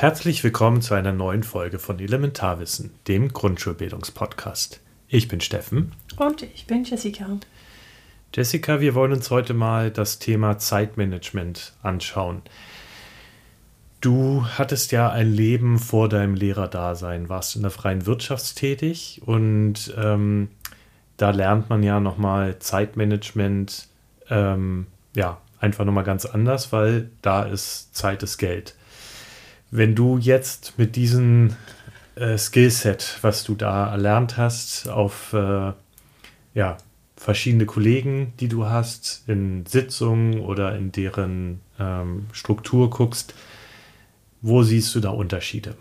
Herzlich willkommen zu einer neuen Folge von Elementarwissen, dem Grundschulbildungspodcast. Ich bin Steffen. Und ich bin Jessica. Jessica, wir wollen uns heute mal das Thema Zeitmanagement anschauen. Du hattest ja ein Leben vor deinem Lehrerdasein, warst in der freien Wirtschaft tätig und da lernt man ja nochmal Zeitmanagement einfach nochmal ganz anders, weil da ist Zeit ist Geld. Wenn du jetzt mit diesem Skillset, was du da erlernt hast, auf verschiedene Kollegen, die du hast, in Sitzungen oder in deren Struktur guckst, wo siehst du da Unterschiede?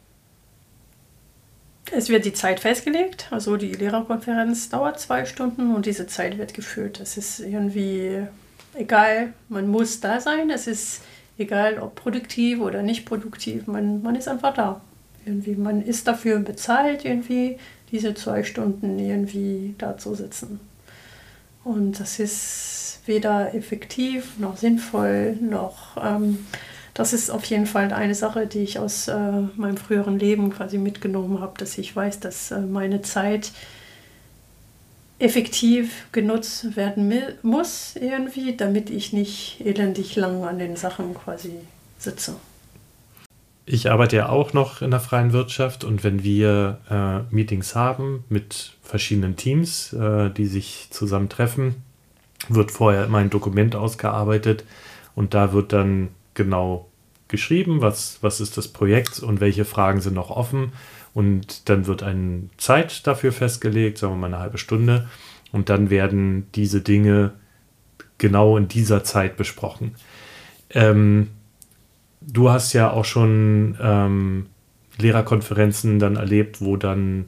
Es wird die Zeit festgelegt, also die Lehrerkonferenz dauert 2 Stunden und diese Zeit wird gefüllt. Es ist irgendwie egal, man muss da sein, es ist egal, ob produktiv oder nicht produktiv, man ist einfach da. Irgendwie, man ist dafür bezahlt, irgendwie diese 2 Stunden irgendwie da zu sitzen. Und das ist weder effektiv noch sinnvoll, noch das ist auf jeden Fall eine Sache, die ich aus meinem früheren Leben quasi mitgenommen habe, dass ich weiß, dass meine Zeit effektiv genutzt werden muss irgendwie, damit ich nicht elendig lang an den Sachen quasi sitze. Ich arbeite ja auch noch in der freien Wirtschaft und wenn wir Meetings haben mit verschiedenen Teams, die sich zusammentreffen, wird vorher immer ein Dokument ausgearbeitet und da wird dann genau geschrieben, was ist das Projekt und welche Fragen sind noch offen. Und dann wird eine Zeit dafür festgelegt, sagen wir mal eine halbe Stunde. Und dann werden diese Dinge genau in dieser Zeit besprochen. Du hast ja auch schon Lehrerkonferenzen dann erlebt, wo dann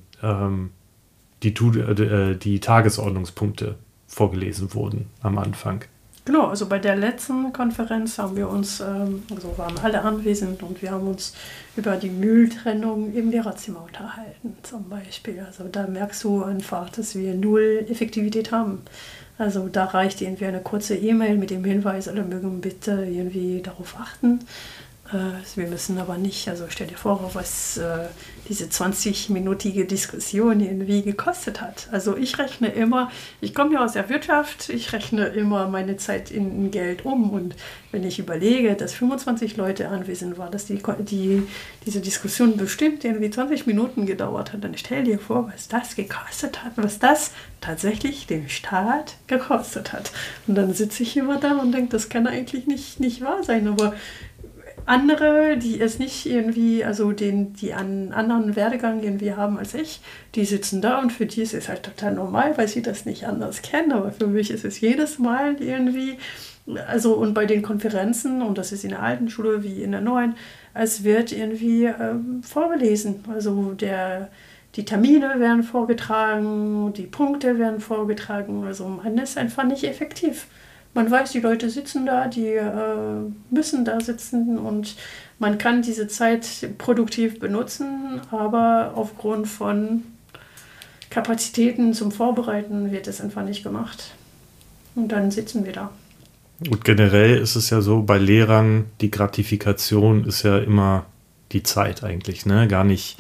die Tagesordnungspunkte vorgelesen wurden am Anfang. Genau, also bei der letzten Konferenz haben wir uns, waren alle anwesend und wir haben uns über die Mülltrennung im Lehrerzimmer unterhalten zum Beispiel. Also da merkst du einfach, dass wir 0 Effektivität haben. Also da reicht irgendwie eine kurze E-Mail mit dem Hinweis, alle mögen bitte irgendwie darauf achten. Wir müssen aber nicht, also stell dir vor, was diese 20-minütige Diskussion irgendwie gekostet hat. Also ich rechne immer, ich komme ja aus der Wirtschaft, ich rechne immer meine Zeit in Geld um. Und wenn ich überlege, dass 25 Leute anwesend waren, dass diese Diskussion bestimmt irgendwie 20 Minuten gedauert hat, dann stell dir vor, was das gekostet hat, was das tatsächlich dem Staat gekostet hat. Und dann sitze ich immer da und denke, das kann eigentlich nicht wahr sein, aber andere, die es nicht irgendwie, also die einen anderen Werdegang irgendwie haben als ich, die sitzen da und für die ist es halt total normal, weil sie das nicht anders kennen. Aber für mich ist es jedes Mal irgendwie, also und bei den Konferenzen, und das ist in der alten Schule wie in der neuen, es wird irgendwie vorgelesen. Also die Termine werden vorgetragen, die Punkte werden vorgetragen, also man ist einfach nicht effektiv. Man weiß, die Leute sitzen da, die müssen da sitzen und man kann diese Zeit produktiv benutzen, aber aufgrund von Kapazitäten zum Vorbereiten wird es einfach nicht gemacht. Und dann sitzen wir da. Und generell ist es ja so, bei Lehrern, die Gratifikation ist ja immer die Zeit eigentlich, ne? Gar nicht,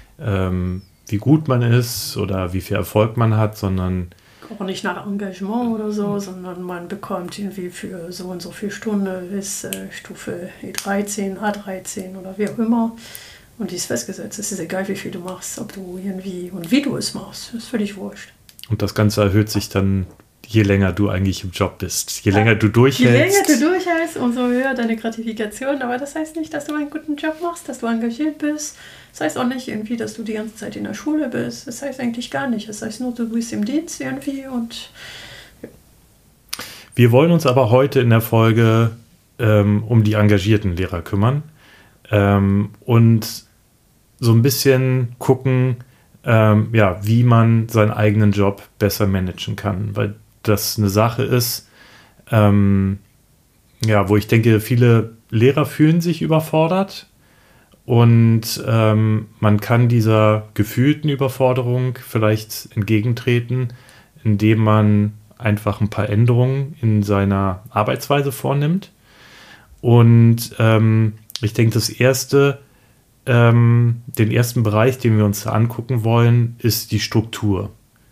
wie gut man ist oder wie viel Erfolg man hat, sondern auch nicht nach Engagement oder so, sondern man bekommt irgendwie für so und so viel Stunden bis Stufe E13, A13 oder wie auch immer. Und die ist festgesetzt. Es ist egal, wie viel du machst, ob du irgendwie und wie du es machst. Das ist völlig wurscht. Und das Ganze erhöht sich dann, je länger du eigentlich im Job bist. Je länger du durchhältst. Je länger du durchhältst, umso höher deine Gratifikation. Aber das heißt nicht, dass du einen guten Job machst, dass du engagiert bist. Das heißt auch nicht irgendwie, dass du die ganze Zeit in der Schule bist. Das heißt eigentlich gar nicht. Das heißt nur, du bist im Dienst irgendwie und ja. Wir wollen uns aber heute in der Folge um die engagierten Lehrer kümmern und so ein bisschen gucken, wie man seinen eigenen Job besser managen kann. Weil das eine Sache ist, wo ich denke, viele Lehrer fühlen sich überfordert. Und man kann dieser gefühlten Überforderung vielleicht entgegentreten, indem man einfach ein paar Änderungen in seiner Arbeitsweise vornimmt. Und ich denke, das Erste, den ersten Bereich, den wir uns angucken wollen, ist die Struktur.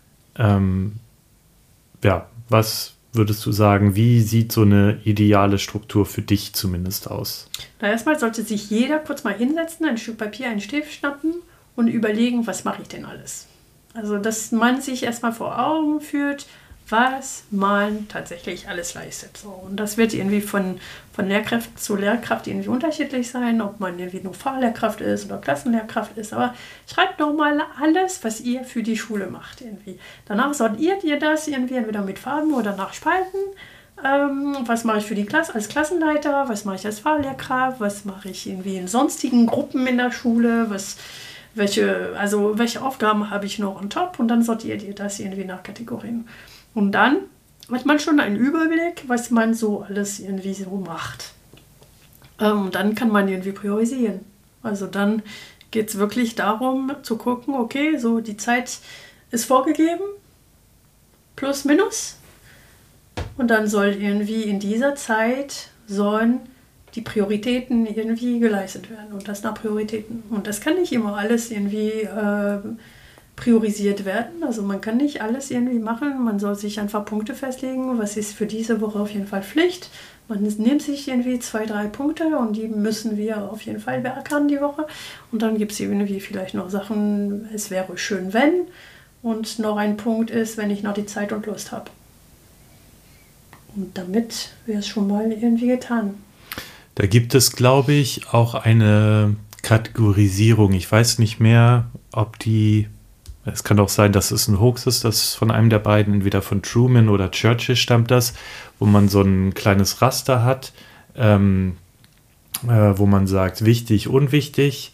Was würdest du sagen, wie sieht so eine ideale Struktur für dich zumindest aus? Na, erstmal sollte sich jeder kurz mal hinsetzen, ein Stück Papier, einen Stift schnappen und überlegen, was mache ich denn alles? Also, dass man sich erstmal vor Augen führt, was man tatsächlich alles leistet. So, und das wird irgendwie von Lehrkraft zu Lehrkraft irgendwie unterschiedlich sein, ob man irgendwie nur Fahrlehrkraft ist oder Klassenlehrkraft ist. Aber schreibt doch mal alles, was ihr für die Schule macht. Irgendwie. Danach sortiert ihr das irgendwie entweder mit Farben oder nach Spalten. Was mache ich für die Klasse als Klassenleiter? Was mache ich als Fahrlehrkraft? Was mache ich irgendwie in sonstigen Gruppen in der Schule? Welche Aufgaben habe ich noch on top? Und dann sortiert ihr das irgendwie nach Kategorien. Und dann hat man schon einen Überblick, was man so alles irgendwie so macht. Dann kann man irgendwie priorisieren. Also dann geht es wirklich darum zu gucken, okay, so die Zeit ist vorgegeben, plus minus. Und dann soll irgendwie in dieser Zeit sollen die Prioritäten irgendwie geleistet werden. Und das nach Prioritäten. Und das kann nicht immer alles irgendwie priorisiert werden. Also man kann nicht alles irgendwie machen. Man soll sich einfach Punkte festlegen, was ist für diese Woche auf jeden Fall Pflicht. Man nimmt sich irgendwie 2, 3 Punkte und die müssen wir auf jeden Fall beackern die Woche. Und dann gibt es irgendwie vielleicht noch Sachen, es wäre schön, wenn. Und noch ein Punkt ist, wenn ich noch die Zeit und Lust habe. Und damit wäre es schon mal irgendwie getan. Da gibt es, glaube ich, auch eine Kategorisierung. Ich weiß nicht mehr, ob es kann auch sein, dass es ein Hoax ist, das von einem der beiden, entweder von Truman oder Churchill stammt das, wo man so ein kleines Raster hat, wo man sagt, wichtig, unwichtig,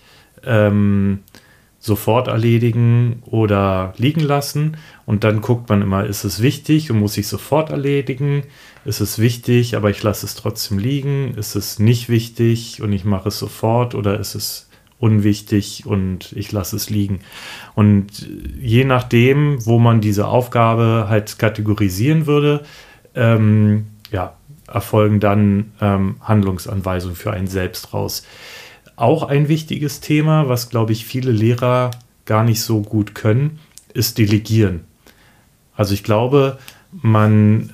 sofort erledigen oder liegen lassen. Und dann guckt man immer, ist es wichtig und muss ich sofort erledigen? Ist es wichtig, aber ich lasse es trotzdem liegen? Ist es nicht wichtig und ich mache es sofort? Oder ist es unwichtig und ich lasse es liegen? Und je nachdem, wo man diese Aufgabe halt kategorisieren würde, erfolgen dann Handlungsanweisungen für einen selbst raus. Auch ein wichtiges Thema, was, glaube ich, viele Lehrer gar nicht so gut können, ist Delegieren. Also ich glaube, man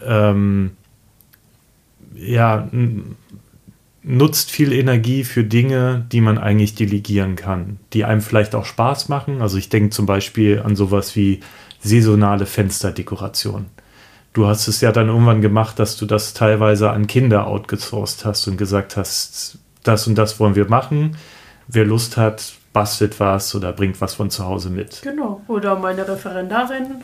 nutzt viel Energie für Dinge, die man eigentlich delegieren kann, die einem vielleicht auch Spaß machen. Also ich denke zum Beispiel an sowas wie saisonale Fensterdekoration. Du hast es ja dann irgendwann gemacht, dass du das teilweise an Kinder outgesourced hast und gesagt hast, das und das wollen wir machen. Wer Lust hat, bastelt was oder bringt was von zu Hause mit. Genau. Oder meine Referendarin,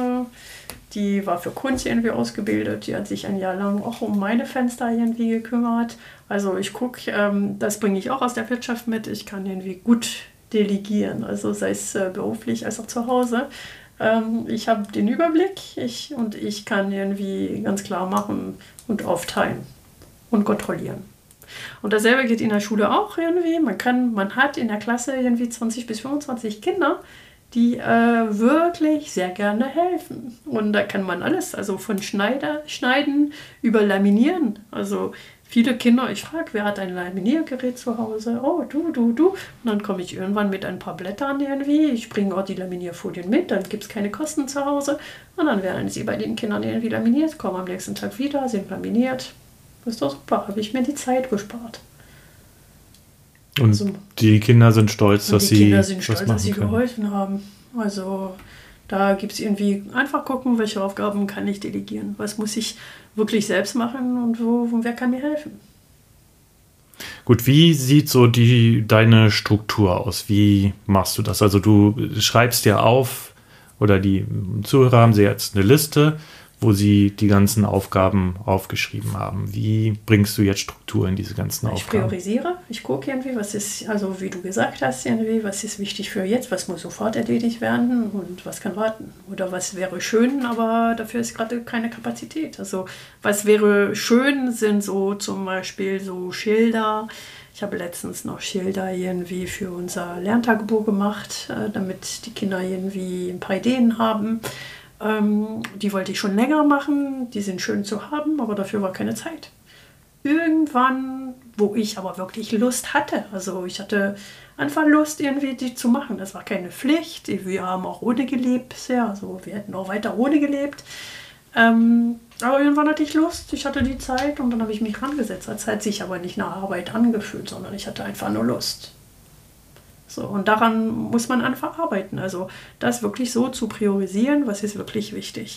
die war für Kunst irgendwie ausgebildet. Die hat sich ein Jahr lang auch um meine Fenster irgendwie gekümmert. Also ich gucke, das bringe ich auch aus der Wirtschaft mit. Ich kann irgendwie gut delegieren, also sei es beruflich als auch zu Hause. Ich habe den Überblick und ich kann irgendwie ganz klar machen und aufteilen und kontrollieren. Und dasselbe geht in der Schule auch irgendwie. Man hat in der Klasse irgendwie 20 bis 25 Kinder, die wirklich sehr gerne helfen. Und da kann man alles, also von Schneiden über Laminieren. Also viele Kinder, ich frage, wer hat ein Laminiergerät zu Hause? Oh, du. Und dann komme ich irgendwann mit ein paar Blättern irgendwie. Ich bringe auch die Laminierfolien mit, dann gibt es keine Kosten zu Hause. Und dann werden sie bei den Kindern irgendwie laminiert, kommen am nächsten Tag wieder, sind laminiert. Das ist doch super, habe ich mir die Zeit gespart. Und also, die Kinder sind stolz, dass sie geholfen haben. Also da gibt es irgendwie einfach gucken, welche Aufgaben kann ich delegieren. Was muss ich wirklich selbst machen und wer kann mir helfen. Gut, wie sieht so deine Struktur aus? Wie machst du das? Also du schreibst dir auf, oder die Zuhörer haben sie jetzt eine Liste, wo sie die ganzen Aufgaben aufgeschrieben haben. Wie bringst du jetzt Struktur in diese ganzen Aufgaben? Ich priorisiere, ich gucke irgendwie, was ist, also wie du gesagt hast, irgendwie, was ist wichtig für jetzt, was muss sofort erledigt werden und was kann warten. Oder was wäre schön, aber dafür ist gerade keine Kapazität. Also was wäre schön, sind so zum Beispiel so Schilder. Ich habe letztens noch Schilder irgendwie für unser Lerntagebuch gemacht, damit die Kinder irgendwie ein paar Ideen haben. Die wollte ich schon länger machen, die sind schön zu haben, aber dafür war keine Zeit. Irgendwann wo ich aber wirklich Lust hatte. Also ich hatte einfach Lust, irgendwie die zu machen. Das war keine Pflicht. Wir haben auch ohne gelebt bisher. Also wir hätten auch weiter ohne gelebt. Aber irgendwann hatte ich Lust, ich hatte die Zeit und dann habe ich mich rangesetzt. Das hat sich aber nicht nach Arbeit angefühlt, sondern ich hatte einfach nur Lust. So, und daran muss man einfach arbeiten. Also das wirklich so zu priorisieren, was ist wirklich wichtig.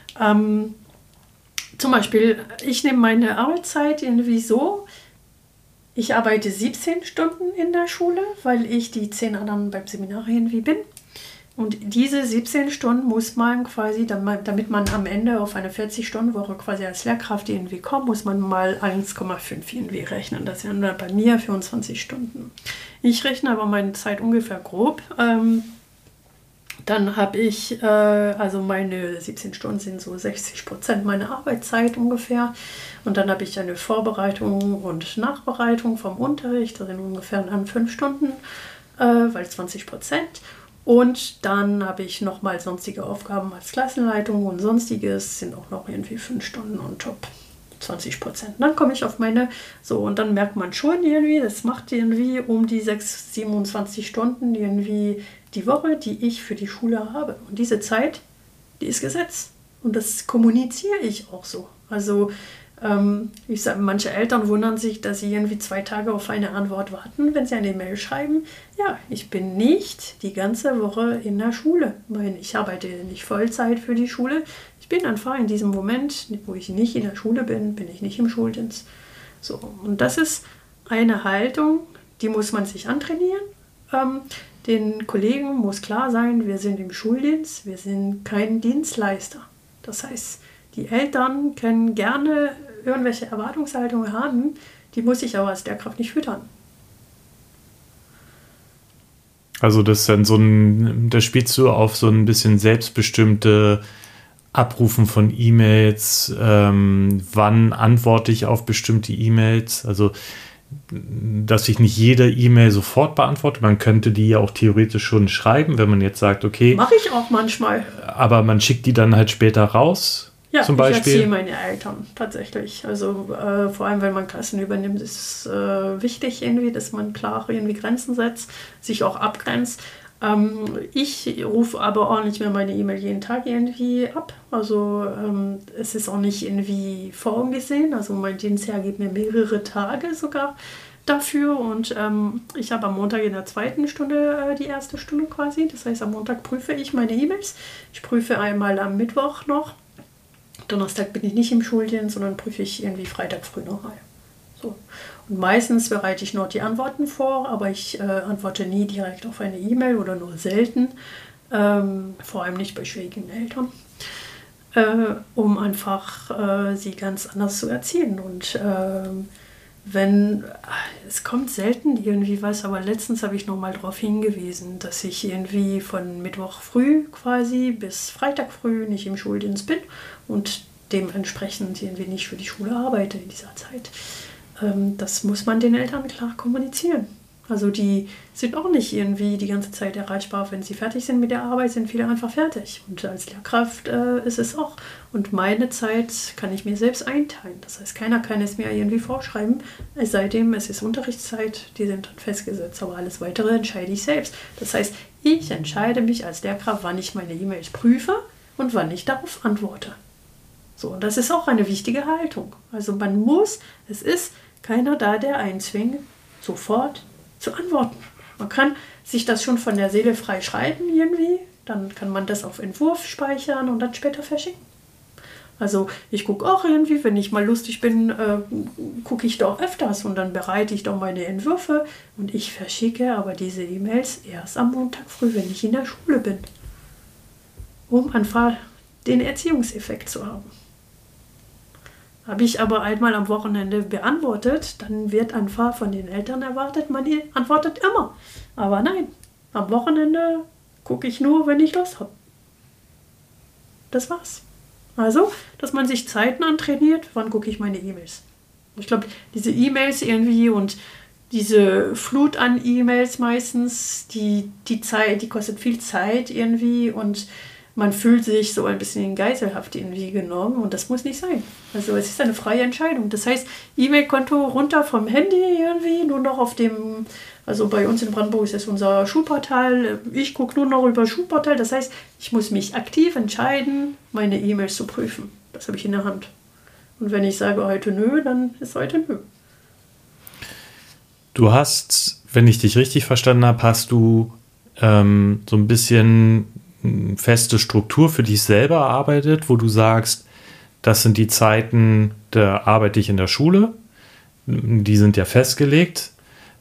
Zum Beispiel, ich nehme meine Arbeitszeit irgendwie so, ich arbeite 17 Stunden in der Schule, weil ich die 10 anderen beim Seminar irgendwie bin. Und diese 17 Stunden muss man quasi, damit man am Ende auf eine 40-Stunden-Woche quasi als Lehrkraft irgendwie kommt, muss man mal 1,5 irgendwie rechnen. Das wären dann bei mir 24 Stunden. Ich rechne aber meine Zeit ungefähr grob. Dann habe ich, also meine 17 Stunden sind so 60% meiner Arbeitszeit ungefähr. Und dann habe ich eine Vorbereitung und Nachbereitung vom Unterricht, das sind ungefähr dann 5 Stunden, weil 20%. Und dann habe ich nochmal sonstige Aufgaben als Klassenleitung und sonstiges, sind auch noch irgendwie 5 Stunden on top, 20%. Dann komme ich auf meine, so, und dann merkt man schon irgendwie, das macht irgendwie um die 27 Stunden irgendwie die Woche, die ich für die Schule habe. Und diese Zeit, die ist gesetzt. Und das kommuniziere ich auch so. Also ich sage, manche Eltern wundern sich, dass sie irgendwie 2 Tage auf eine Antwort warten, wenn sie eine Mail schreiben. Ja, ich bin nicht die ganze Woche in der Schule. Ich arbeite nicht Vollzeit für die Schule. Ich bin einfach in diesem Moment, wo ich nicht in der Schule bin, bin ich nicht im Schuldienst. So, und das ist eine Haltung, die muss man sich antrainieren. Den Kollegen muss klar sein, wir sind im Schuldienst, wir sind kein Dienstleister. Das heißt, die Eltern können gerne irgendwelche Erwartungshaltungen haben, die muss ich aber als Lehrkraft nicht füttern. Also das ist dann da spielst du auf so ein bisschen selbstbestimmte Abrufen von E-Mails, wann antworte ich auf bestimmte E-Mails, also dass ich nicht jede E-Mail sofort beantworte. Man könnte die ja auch theoretisch schon schreiben, wenn man jetzt sagt, okay. Mache ich auch manchmal. Aber man schickt die dann halt später raus. Ja, zum Beispiel. Ich erziehe meine Eltern tatsächlich. Also vor allem, wenn man Klassen übernimmt, ist es wichtig irgendwie, dass man klar irgendwie Grenzen setzt, sich auch abgrenzt. Ich rufe aber auch nicht mehr meine E-Mail jeden Tag irgendwie ab. Also es ist auch nicht irgendwie vorgesehen. Also mein Dienstjahr gibt mir mehrere Tage sogar dafür. Und ich habe am Montag in der 2. Stunde die 1. Stunde quasi. Das heißt, am Montag prüfe ich meine E-Mails. Ich prüfe einmal am Mittwoch noch. Donnerstag bin ich nicht im Schuldienst, sondern prüfe ich irgendwie Freitag früh noch mal. So. Und meistens bereite ich noch die Antworten vor, aber ich antworte nie direkt auf eine E-Mail oder nur selten, vor allem nicht bei schwierigen Eltern, um einfach sie ganz anders zu erziehen. Und es kommt selten irgendwie was, aber letztens habe ich nochmal darauf hingewiesen, dass ich irgendwie von Mittwoch früh quasi bis Freitag früh nicht im Schuldienst bin und dementsprechend irgendwie nicht für die Schule arbeite in dieser Zeit. Das muss man den Eltern klar kommunizieren. Also die sind auch nicht irgendwie die ganze Zeit erreichbar. Wenn sie fertig sind mit der Arbeit, sind viele einfach fertig. Und als Lehrkraft ist es auch. Und meine Zeit kann ich mir selbst einteilen. Das heißt, keiner kann es mir irgendwie vorschreiben. Es sei denn, es ist Unterrichtszeit, die sind dann festgesetzt. Aber alles Weitere entscheide ich selbst. Das heißt, ich entscheide mich als Lehrkraft, wann ich meine E-Mails prüfe und wann ich darauf antworte. So, und das ist auch eine wichtige Haltung. Also es ist keiner da, der einen zwingt, sofort zu antworten. Man kann sich das schon von der Seele frei schreiben irgendwie, dann kann man das auf Entwurf speichern und dann später verschicken. Also ich gucke auch irgendwie, wenn ich mal lustig bin, gucke ich doch öfters und dann bereite ich doch meine Entwürfe und ich verschicke aber diese E-Mails erst am Montag früh, wenn ich in der Schule bin, um einfach den Erziehungseffekt zu haben. Habe ich aber einmal am Wochenende beantwortet, dann wird einfach von den Eltern erwartet, man antwortet immer. Aber nein, am Wochenende gucke ich nur, wenn ich Lust habe. Das war's. Also, dass man sich Zeiten antrainiert, wann gucke ich meine E-Mails. Ich glaube, diese E-Mails irgendwie und diese Flut an E-Mails meistens, die kostet viel Zeit irgendwie und man fühlt sich so ein bisschen in Geiselhaft irgendwie genommen und das muss nicht sein. Also es ist eine freie Entscheidung. Das heißt, E-Mail-Konto runter vom Handy irgendwie, nur noch auf dem, also bei uns in Brandenburg ist das unser Schulportal. Ich gucke nur noch über Schulportal. Das heißt, ich muss mich aktiv entscheiden, meine E-Mails zu prüfen. Das habe ich in der Hand. Und wenn ich sage heute nö, dann ist heute nö. Du hast, wenn ich dich richtig verstanden habe, hast du so ein bisschen feste Struktur für dich selber erarbeitet, wo du sagst, das sind die Zeiten, da arbeite ich in der Schule, die sind ja festgelegt.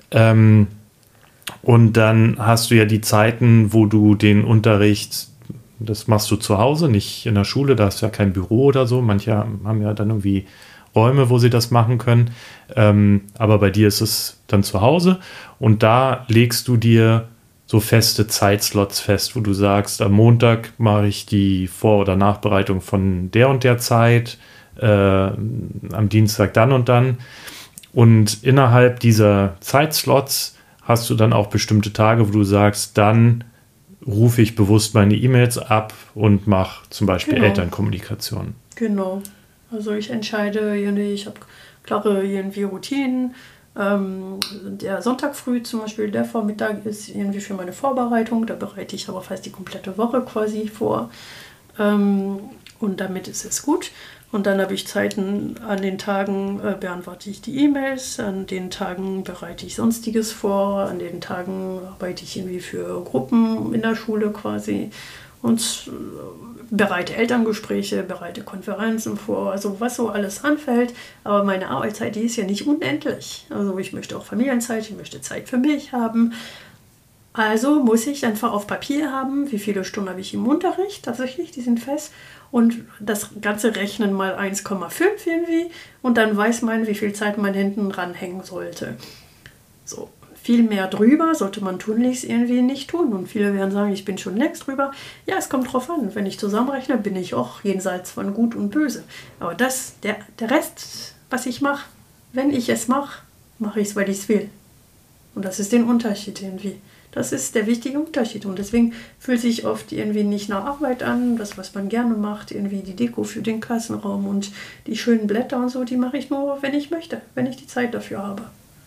Und dann hast du ja die Zeiten, wo du den Unterricht, das machst du zu Hause, nicht in der Schule, da hast du ja kein Büro oder so. Manche haben ja dann irgendwie Räume, wo sie das machen können. Aber bei dir ist es dann zu Hause und da legst du dir so feste Zeitslots fest, wo du sagst, am Montag mache ich die Vor- oder Nachbereitung von der und der Zeit, am Dienstag dann und dann. Und innerhalb dieser Zeitslots hast du dann auch bestimmte Tage, wo du sagst, dann rufe ich bewusst meine E-Mails ab und mache zum Beispiel Elternkommunikation. Genau. Also ich entscheide irgendwie, ich habe klare irgendwie Routinen. Der Sonntag früh zum Beispiel, der Vormittag ist irgendwie für meine Vorbereitung. Da bereite ich aber fast die komplette Woche quasi vor. Und damit ist es gut. Und dann habe ich Zeiten, an den Tagen beantworte ich die E-Mails, an den Tagen bereite ich Sonstiges vor, an den Tagen arbeite ich irgendwie für Gruppen in der Schule quasi und bereite Elterngespräche, bereite Konferenzen vor, also was so alles anfällt. Aber meine Arbeitszeit, die ist ja nicht unendlich. Also ich möchte auch Familienzeit, ich möchte Zeit für mich haben. Also muss ich einfach auf Papier haben, wie viele Stunden habe ich im Unterricht, tatsächlich, die sind fest. Und das Ganze rechnen mal 1,5 irgendwie und dann weiß man, wie viel Zeit man hinten ranhängen sollte. So. Viel mehr drüber sollte man tunlichst irgendwie nicht tun. Und viele werden sagen, ich bin schon längst drüber. Ja, es kommt drauf an. Wenn ich zusammenrechne, bin ich auch jenseits von Gut und Böse. Aber der Rest, was ich mache, wenn ich es mache, mache ich es, weil ich es will. Und das ist der Unterschied irgendwie. Das ist der wichtige Unterschied. Und deswegen fühlt sich oft irgendwie nicht nach Arbeit an. Das, was man gerne macht, irgendwie die Deko für den Klassenraum und die schönen Blätter und so, die mache ich nur, wenn ich möchte, wenn ich die Zeit dafür habe.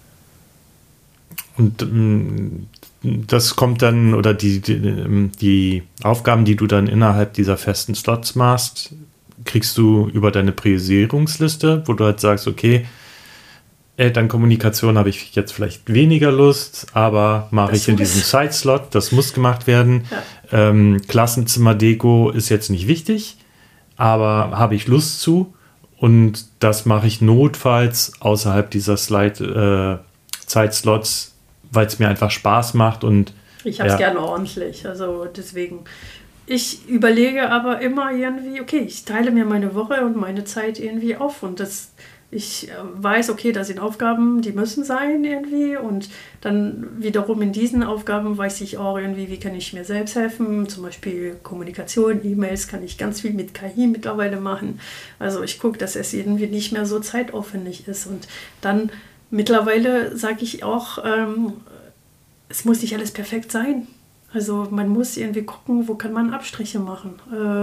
Und das kommt dann, oder die Aufgaben, die du dann innerhalb dieser festen Slots machst, kriegst du über deine Priorisierungsliste, wo du halt sagst, okay, Elternkommunikation habe ich jetzt vielleicht weniger Lust, aber mache ich in diesem Zeitslot, das muss gemacht werden. Ja. Klassenzimmerdeko ist jetzt nicht wichtig, aber habe ich Lust zu und das mache ich notfalls außerhalb dieser Zeitslots, weil es mir einfach Spaß macht und ich habe es gerne ordentlich, also deswegen. Ich überlege aber immer irgendwie, okay, ich teile mir meine Woche und meine Zeit irgendwie auf und ich weiß, okay, das sind Aufgaben, die müssen sein irgendwie und dann wiederum in diesen Aufgaben weiß ich auch irgendwie, wie kann ich mir selbst helfen, zum Beispiel Kommunikation, E-Mails kann ich ganz viel mit KI mittlerweile machen, also ich gucke, dass es irgendwie nicht mehr so zeitaufwendig ist und dann mittlerweile sage ich auch, es muss nicht alles perfekt sein. Also man muss irgendwie gucken, wo kann man Abstriche machen.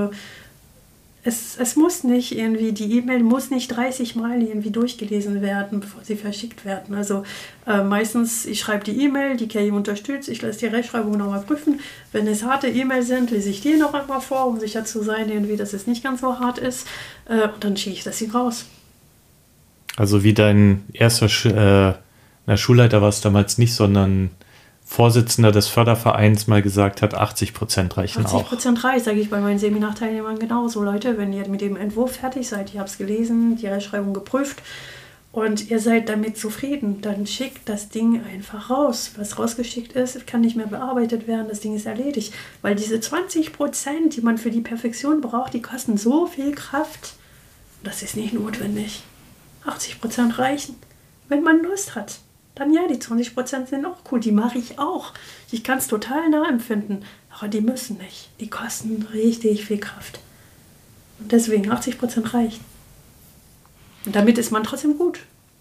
Es muss nicht irgendwie, die E-Mail muss nicht 30 Mal irgendwie durchgelesen werden, bevor sie verschickt werden. Also meistens, ich schreibe die E-Mail, die KI unterstützt, ich lasse die Rechtschreibung nochmal prüfen. Wenn es harte E-Mails sind, lese ich die noch einmal vor, um sicher zu sein, irgendwie, dass es nicht ganz so hart ist. Und dann schicke ich das hier raus. Also wie dein erster Schulleiter war es damals nicht, sondern Vorsitzender des Fördervereins mal gesagt hat, 80% reichen 80% auch. 80% reicht, sage ich bei meinen Seminarteilnehmern genauso. Leute, wenn ihr mit dem Entwurf fertig seid, ihr habt es gelesen, die Rechtschreibung geprüft und ihr seid damit zufrieden, dann schickt das Ding einfach raus. Was rausgeschickt ist, kann nicht mehr bearbeitet werden, das Ding ist erledigt. Weil diese 20%, die man für die Perfektion braucht, die kosten so viel Kraft, das ist nicht notwendig. 80% reichen. Wenn man Lust hat, dann ja, die 20% sind auch cool. Die mache ich auch. Ich kann es total nachempfinden. Aber die müssen nicht. Die kosten richtig viel Kraft. Und deswegen 80% reicht. Und damit ist man trotzdem gut.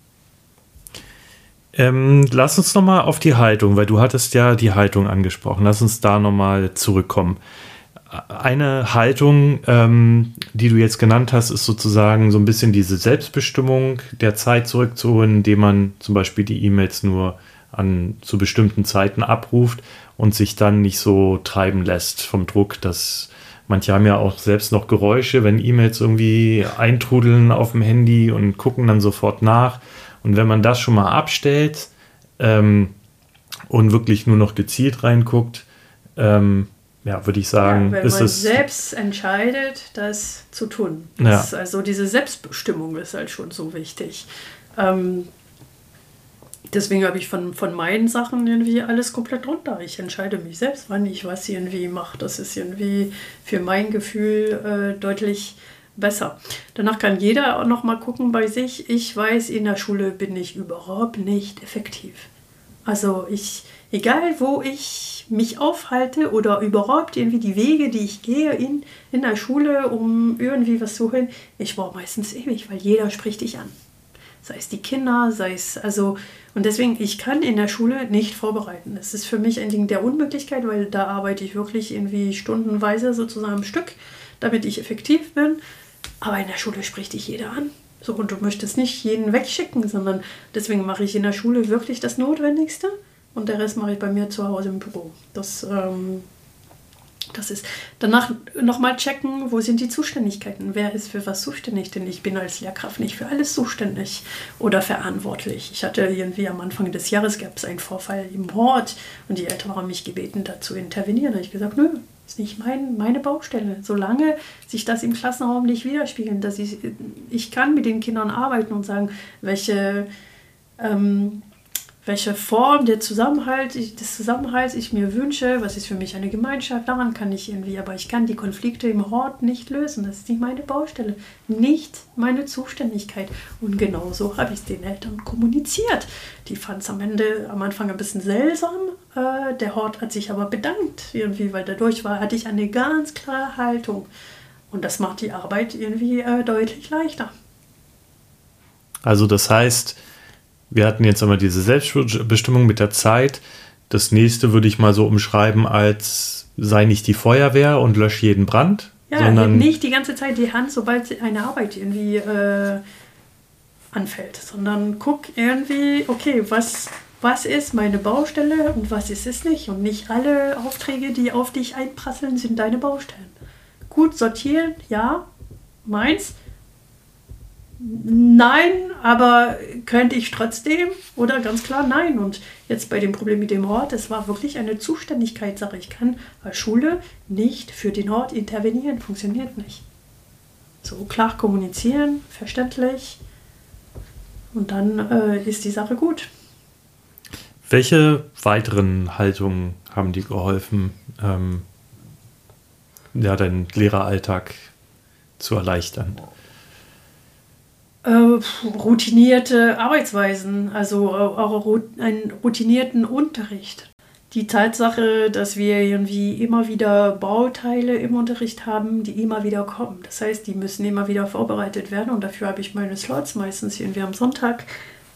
Lass uns nochmal auf die Haltung, weil du hattest ja die Haltung angesprochen. Lass uns da nochmal zurückkommen. eine Haltung, die du jetzt genannt hast, ist sozusagen so ein bisschen diese Selbstbestimmung der Zeit zurückzuholen, indem man zum Beispiel die E-Mails nur zu bestimmten Zeiten abruft und sich dann nicht so treiben lässt vom Druck, dass manche haben ja auch selbst noch Geräusche, wenn E-Mails irgendwie eintrudeln auf dem Handy und gucken dann sofort nach. Und wenn man das schon mal abstellt und wirklich nur noch gezielt reinguckt, würde ich sagen, wenn ist man es selbst entscheidet, das zu tun. Also diese Selbstbestimmung ist halt schon so wichtig. Deswegen habe ich von meinen Sachen irgendwie alles komplett runter. Ich entscheide mich selbst, wann ich was irgendwie mache. Das ist irgendwie für mein Gefühl deutlich besser. Danach kann jeder auch noch mal gucken bei sich. Ich weiß, in der Schule bin ich überhaupt nicht effektiv. Also egal wo ich mich aufhalte oder überhaupt irgendwie die Wege, die ich gehe in der Schule, um irgendwie was zu holen, ich brauche meistens ewig, weil jeder spricht dich an. Sei es die Kinder, und deswegen, ich kann in der Schule nicht vorbereiten. Es ist für mich ein Ding der Unmöglichkeit, weil da arbeite ich wirklich irgendwie stundenweise sozusagen am Stück, damit ich effektiv bin. Aber in der Schule spricht dich jeder an. So, und du möchtest nicht jeden wegschicken, sondern deswegen mache ich in der Schule wirklich das Notwendigste und der Rest mache ich bei mir zu Hause im Büro. Das ist danach nochmal checken, wo sind die Zuständigkeiten, wer ist für was zuständig, denn ich bin als Lehrkraft nicht für alles zuständig oder verantwortlich. Ich hatte irgendwie am Anfang des Jahres, gab es einen Vorfall im Hort und die Eltern haben mich gebeten, da zu intervenieren. Da habe ich gesagt, nö, ist nicht meine Baustelle. Solange sich das im Klassenraum nicht widerspiegelt, dass ich kann mit den Kindern arbeiten und sagen, welche Form des Zusammenhalts ich mir wünsche, was ist für mich eine Gemeinschaft, daran kann ich irgendwie, aber ich kann die Konflikte im Hort nicht lösen, das ist nicht meine Baustelle, nicht meine Zuständigkeit. Und genauso habe ich es den Eltern kommuniziert. Die fanden es am Anfang ein bisschen seltsam, der Hort hat sich aber bedankt irgendwie, weil dadurch hatte ich eine ganz klare Haltung und das macht die Arbeit irgendwie deutlich leichter. Also das heißt, wir hatten jetzt einmal diese Selbstbestimmung mit der Zeit. Das nächste würde ich mal so umschreiben als sei nicht die Feuerwehr und lösch jeden Brand. Ja, sondern nicht die ganze Zeit die Hand, sobald eine Arbeit irgendwie anfällt, sondern guck irgendwie, okay, was ist meine Baustelle und was ist es nicht? Und nicht alle Aufträge, die auf dich einprasseln, sind deine Baustellen. Gut sortieren, ja, meins. Nein, aber könnte ich trotzdem? Oder ganz klar nein. Und jetzt bei dem Problem mit dem Hort, es war wirklich eine Zuständigkeitssache. Ich kann als Schule nicht für den Hort intervenieren, funktioniert nicht. So klar kommunizieren, verständlich und dann ist die Sache gut. Welche weiteren Haltungen haben dir geholfen, deinen Lehreralltag zu erleichtern? Routinierte Arbeitsweisen, also auch einen routinierten Unterricht. Die Tatsache, dass wir irgendwie immer wieder Bauteile im Unterricht haben, die immer wieder kommen. Das heißt, die müssen immer wieder vorbereitet werden und dafür habe ich meine Slots meistens irgendwie am Sonntag,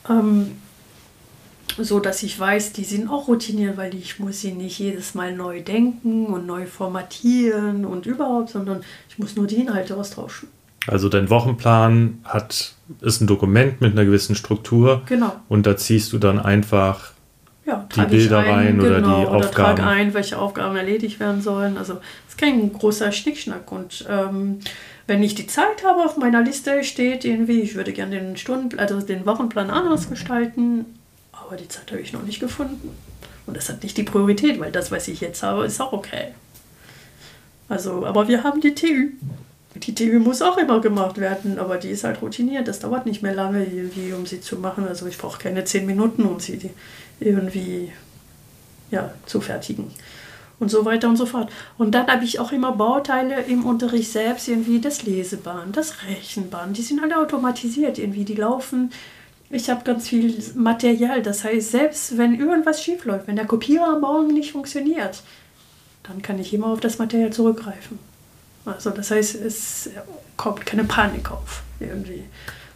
so dass ich weiß, die sind auch routiniert, weil ich muss sie nicht jedes Mal neu denken und neu formatieren und überhaupt, sondern ich muss nur die Inhalte austauschen. Also dein Wochenplan ist ein Dokument mit einer gewissen Struktur. Genau. Und da ziehst du dann einfach die Bilder rein oder die Aufgaben. Oder trage ein, welche Aufgaben erledigt werden sollen. Also es ist kein großer Schnickschnack. Und wenn ich die Zeit habe, auf meiner Liste steht irgendwie, ich würde gerne den Wochenplan anders gestalten, aber die Zeit habe ich noch nicht gefunden. Und das hat nicht die Priorität, weil das, was ich jetzt habe, ist auch okay. Also, aber wir haben die TÜ. Die TÜ muss auch immer gemacht werden, aber die ist halt routiniert. Das dauert nicht mehr lange, irgendwie, um sie zu machen. Also ich brauche keine 10 Minuten, um sie irgendwie zu fertigen. Und so weiter und so fort. Und dann habe ich auch immer Bauteile im Unterricht selbst, irgendwie das Leseband, das Rechenband. Die sind alle automatisiert, irgendwie, die laufen. Ich habe ganz viel Material. Das heißt, selbst wenn irgendwas schief läuft, wenn der Kopierer morgen nicht funktioniert, dann kann ich immer auf das Material zurückgreifen. Also das heißt, es kommt keine Panik auf. Irgendwie.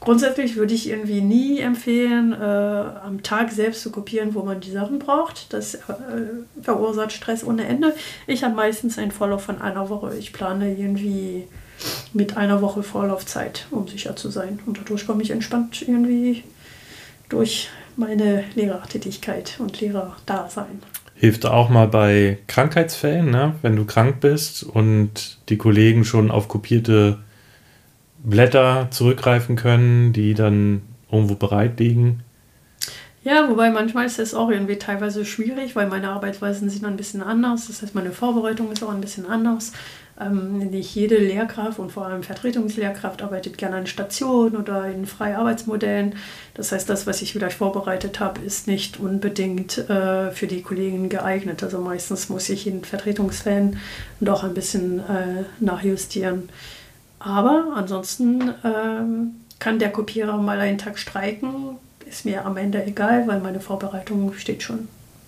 Grundsätzlich würde ich irgendwie nie empfehlen, am Tag selbst zu kopieren, wo man die Sachen braucht. Das verursacht Stress ohne Ende. Ich habe meistens einen Vorlauf von einer Woche. Ich plane irgendwie mit einer Woche Vorlaufzeit, um sicher zu sein. Und dadurch komme ich entspannt irgendwie durch meine Lehrertätigkeit und Lehrerdasein. Hilft auch mal bei Krankheitsfällen, ne? Wenn du krank bist und die Kollegen schon auf kopierte Blätter zurückgreifen können, die dann irgendwo bereit liegen. Ja, wobei manchmal ist es auch irgendwie teilweise schwierig, weil meine Arbeitsweisen sind ein bisschen anders. Das heißt, meine Vorbereitung ist auch ein bisschen anders. Nicht jede Lehrkraft und vor allem Vertretungslehrkraft arbeitet gerne an Stationen oder in Freiarbeitsmodellen. Das heißt, das, was ich vielleicht vorbereitet habe, ist nicht unbedingt für die Kollegen geeignet. Also meistens muss ich in Vertretungsfällen doch ein bisschen nachjustieren. Aber ansonsten kann der Kopierer mal einen Tag streiken. Ist mir am Ende egal, weil meine Vorbereitung steht schon.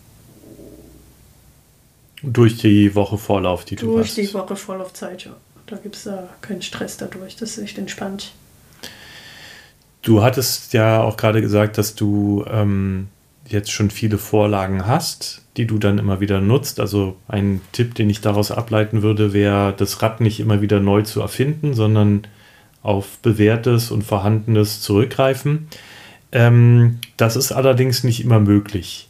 Durch die Woche Vorlauf, die du hast. Durch die Woche Vorlaufzeit, ja. Da gibt es keinen Stress dadurch. Das ist echt entspannt. Du hattest ja auch gerade gesagt, dass du jetzt schon viele Vorlagen hast, die du dann immer wieder nutzt. Also ein Tipp, den ich daraus ableiten würde, wäre, das Rad nicht immer wieder neu zu erfinden, sondern auf Bewährtes und Vorhandenes zurückgreifen. Das ist allerdings nicht immer möglich.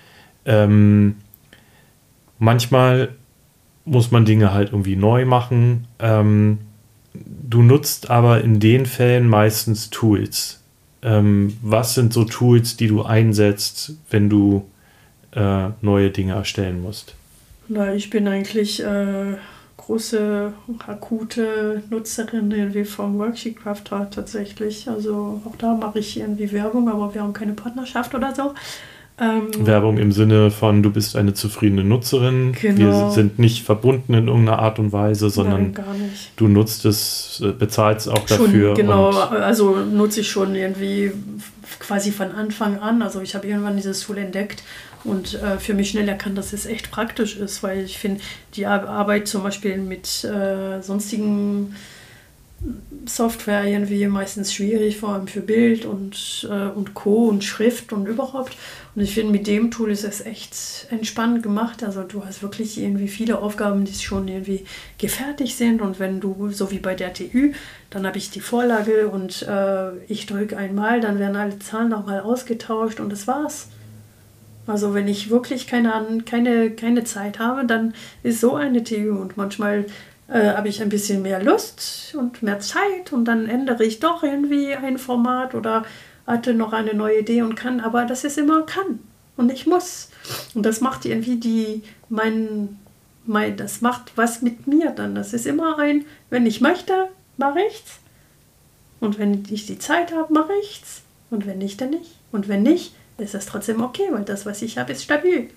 Manchmal muss man Dinge halt irgendwie neu machen. Du nutzt aber in den Fällen meistens Tools. Was sind so Tools, die du einsetzt, wenn du neue Dinge erstellen musst? Na, ich bin eigentlich große, akute Nutzerin irgendwie vom Worksheet Crafter tatsächlich. Also auch da mache ich irgendwie Werbung, aber wir haben keine Partnerschaft oder so. Werbung im Sinne von, du bist eine zufriedene Nutzerin. Genau. Wir sind nicht verbunden in irgendeiner Art und Weise, sondern Nein, gar nicht. Du nutzt es, bezahlst auch Schon, dafür. genau, also nutze ich schon irgendwie quasi von Anfang an. Also ich habe irgendwann dieses Tool entdeckt und für mich schnell erkannt, dass es echt praktisch ist, weil ich finde, die Arbeit zum Beispiel mit sonstigen Software irgendwie meistens schwierig, vor allem für Bild und Co. und Schrift und überhaupt. Und ich finde, mit dem Tool ist es echt entspannt gemacht. Also du hast wirklich irgendwie viele Aufgaben, die schon irgendwie gefertigt sind. Und wenn du, so wie bei der TÜ, dann habe ich die Vorlage und ich drücke einmal, dann werden alle Zahlen nochmal ausgetauscht und das war's. Also wenn ich wirklich keine Zeit habe, dann ist so eine TÜ und manchmal habe ich ein bisschen mehr Lust und mehr Zeit und dann ändere ich doch irgendwie ein Format oder hatte noch eine neue Idee und kann, aber das ist immer kann und ich muss. Und das macht irgendwie das macht was mit mir dann. Das ist immer wenn ich möchte, mache ich's. Und wenn ich die Zeit habe, mache ich's. Und wenn nicht, dann nicht. Und wenn nicht, ist das trotzdem okay, weil das, was ich habe, ist stabil.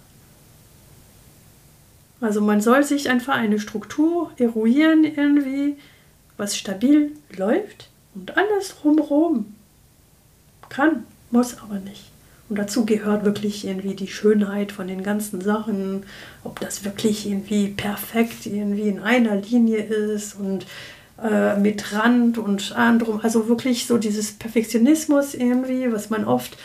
Also man soll sich einfach eine Struktur eruieren irgendwie, was stabil läuft und alles drumherum kann, muss aber nicht. Und dazu gehört wirklich irgendwie die Schönheit von den ganzen Sachen, ob das wirklich irgendwie perfekt irgendwie in einer Linie ist und mit Rand und anderem, also wirklich so dieses Perfektionismus irgendwie, was man oft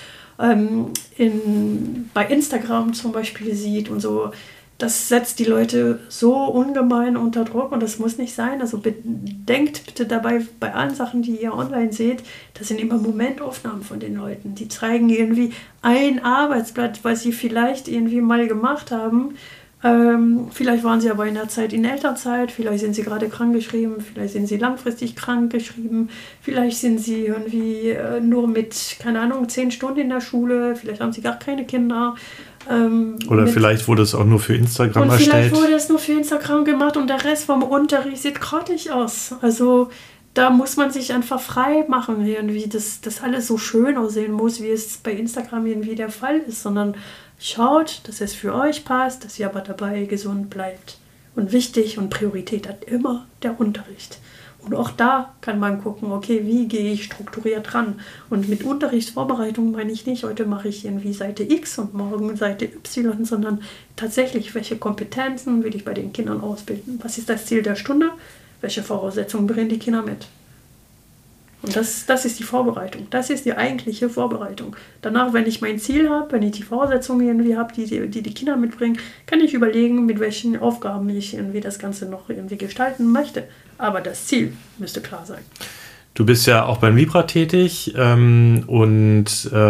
bei Instagram zum Beispiel sieht und so. Das setzt die Leute so ungemein unter Druck und das muss nicht sein. Also denkt bitte dabei, bei allen Sachen, die ihr online seht, das sind immer Momentaufnahmen von den Leuten. Die zeigen irgendwie ein Arbeitsblatt, was sie vielleicht irgendwie mal gemacht haben. Vielleicht waren sie aber in der Zeit in Elternzeit, vielleicht sind sie gerade krankgeschrieben, vielleicht sind sie langfristig krankgeschrieben, vielleicht sind sie irgendwie nur mit, keine Ahnung, 10 Stunden in der Schule, vielleicht haben sie gar keine Kinder. Oder vielleicht wurde es auch nur für Instagram erstellt. Vielleicht wurde es nur für Instagram gemacht und der Rest vom Unterricht sieht grottig aus. Also da muss man sich einfach frei machen, irgendwie, dass das alles so schön aussehen muss, wie es bei Instagram irgendwie der Fall ist, sondern schaut, dass es für euch passt, dass ihr aber dabei gesund bleibt. Und wichtig und Priorität hat immer der Unterricht. Und auch da kann man gucken, okay, wie gehe ich strukturiert ran? Und mit Unterrichtsvorbereitung meine ich nicht, heute mache ich irgendwie Seite X und morgen Seite Y, sondern tatsächlich, welche Kompetenzen will ich bei den Kindern ausbilden? Was ist das Ziel der Stunde? Welche Voraussetzungen bringen die Kinder mit? Und das ist die Vorbereitung. Das ist die eigentliche Vorbereitung. Danach, wenn ich mein Ziel habe, wenn ich die Voraussetzungen irgendwie habe, die Kinder mitbringen, kann ich überlegen, mit welchen Aufgaben ich irgendwie das Ganze noch irgendwie gestalten möchte. Aber das Ziel müsste klar sein. Du bist ja auch beim Vibra tätig und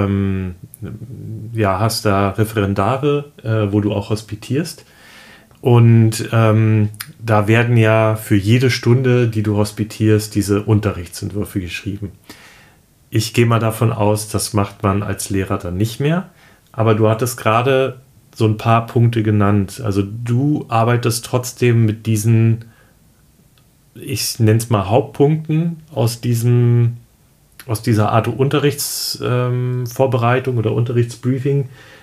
hast da Referendare, wo du auch hospitierst. Und da werden ja für jede Stunde, die du hospitierst, diese Unterrichtsentwürfe geschrieben. Ich gehe mal davon aus, das macht man als Lehrer dann nicht mehr. Aber du hattest gerade so ein paar Punkte genannt. Also du arbeitest trotzdem mit diesen, ich nenne es mal Hauptpunkten aus dieser Art Unterrichtsvorbereitung oder Unterrichtsbriefing.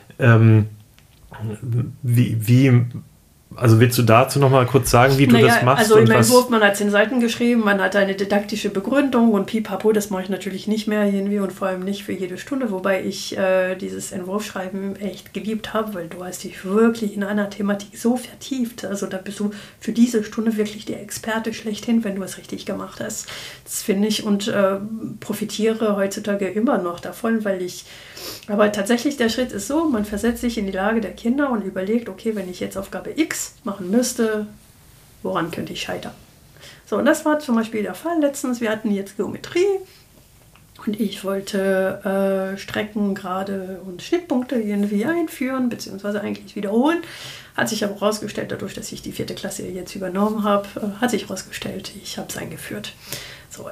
Also willst du dazu noch mal kurz sagen, wie du das machst? Also im Entwurf, man hat 10 Seiten geschrieben, man hat eine didaktische Begründung und pipapo, das mache ich natürlich nicht mehr irgendwie und vor allem nicht für jede Stunde, wobei ich dieses Entwurfschreiben echt geliebt habe, weil du hast dich wirklich in einer Thematik so vertieft, also da bist du für diese Stunde wirklich der Experte schlechthin, wenn du es richtig gemacht hast. Das finde ich und profitiere heutzutage immer noch davon, aber tatsächlich der Schritt ist so, man versetzt sich in die Lage der Kinder und überlegt, okay, wenn ich jetzt Aufgabe X machen müsste, woran könnte ich scheitern? So, und das war zum Beispiel der Fall letztens. Wir hatten jetzt Geometrie und ich wollte Strecken, Gerade und Schnittpunkte irgendwie einführen, beziehungsweise eigentlich wiederholen. Hat sich aber herausgestellt, dadurch, dass ich die 4. Klasse jetzt übernommen habe, ich habe es eingeführt. So,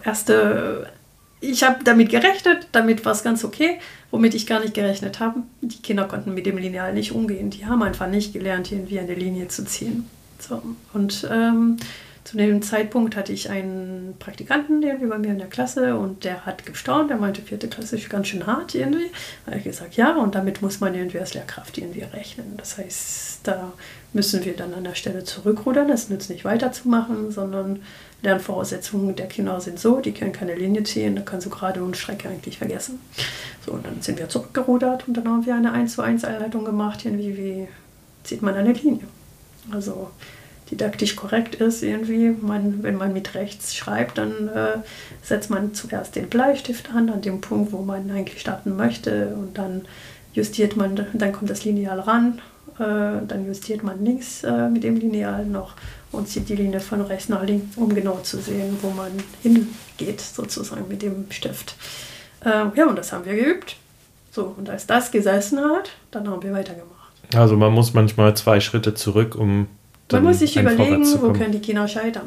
ich habe damit gerechnet, damit war es ganz okay. Womit ich gar nicht gerechnet habe, die Kinder konnten mit dem Lineal nicht umgehen. Die haben einfach nicht gelernt, irgendwie eine Linie zu ziehen. So, und zu dem Zeitpunkt hatte ich einen Praktikanten irgendwie bei mir in der Klasse und der hat gestaunt, der meinte, 4. Klasse ist ganz schön hart irgendwie. Da habe ich gesagt, ja, und damit muss man irgendwie als Lehrkraft irgendwie rechnen. Das heißt, da müssen wir dann an der Stelle zurückrudern. Es nützt nicht weiterzumachen, sondern Lernvoraussetzungen der Kinder sind so, die können keine Linie ziehen, da kannst du Gerade und Strecke eigentlich vergessen. So, und dann sind wir zurückgerudert und dann haben wir eine 1:1 Einleitung gemacht, irgendwie, wie zieht man eine Linie. Also didaktisch korrekt ist irgendwie, wenn man mit rechts schreibt, dann setzt man zuerst den Bleistift an dem Punkt, wo man eigentlich starten möchte und dann justiert man, dann kommt das Lineal ran, dann justiert man links mit dem Lineal noch und zieht die Linie von rechts nach links, um genau zu sehen, wo man hingeht, sozusagen mit dem Stift. Und das haben wir geübt. So, und als das gesessen hat, dann haben wir weitergemacht. Also man muss manchmal 2 Schritte zurück, um dann man muss sich überlegen, wo können die Kinder scheitern.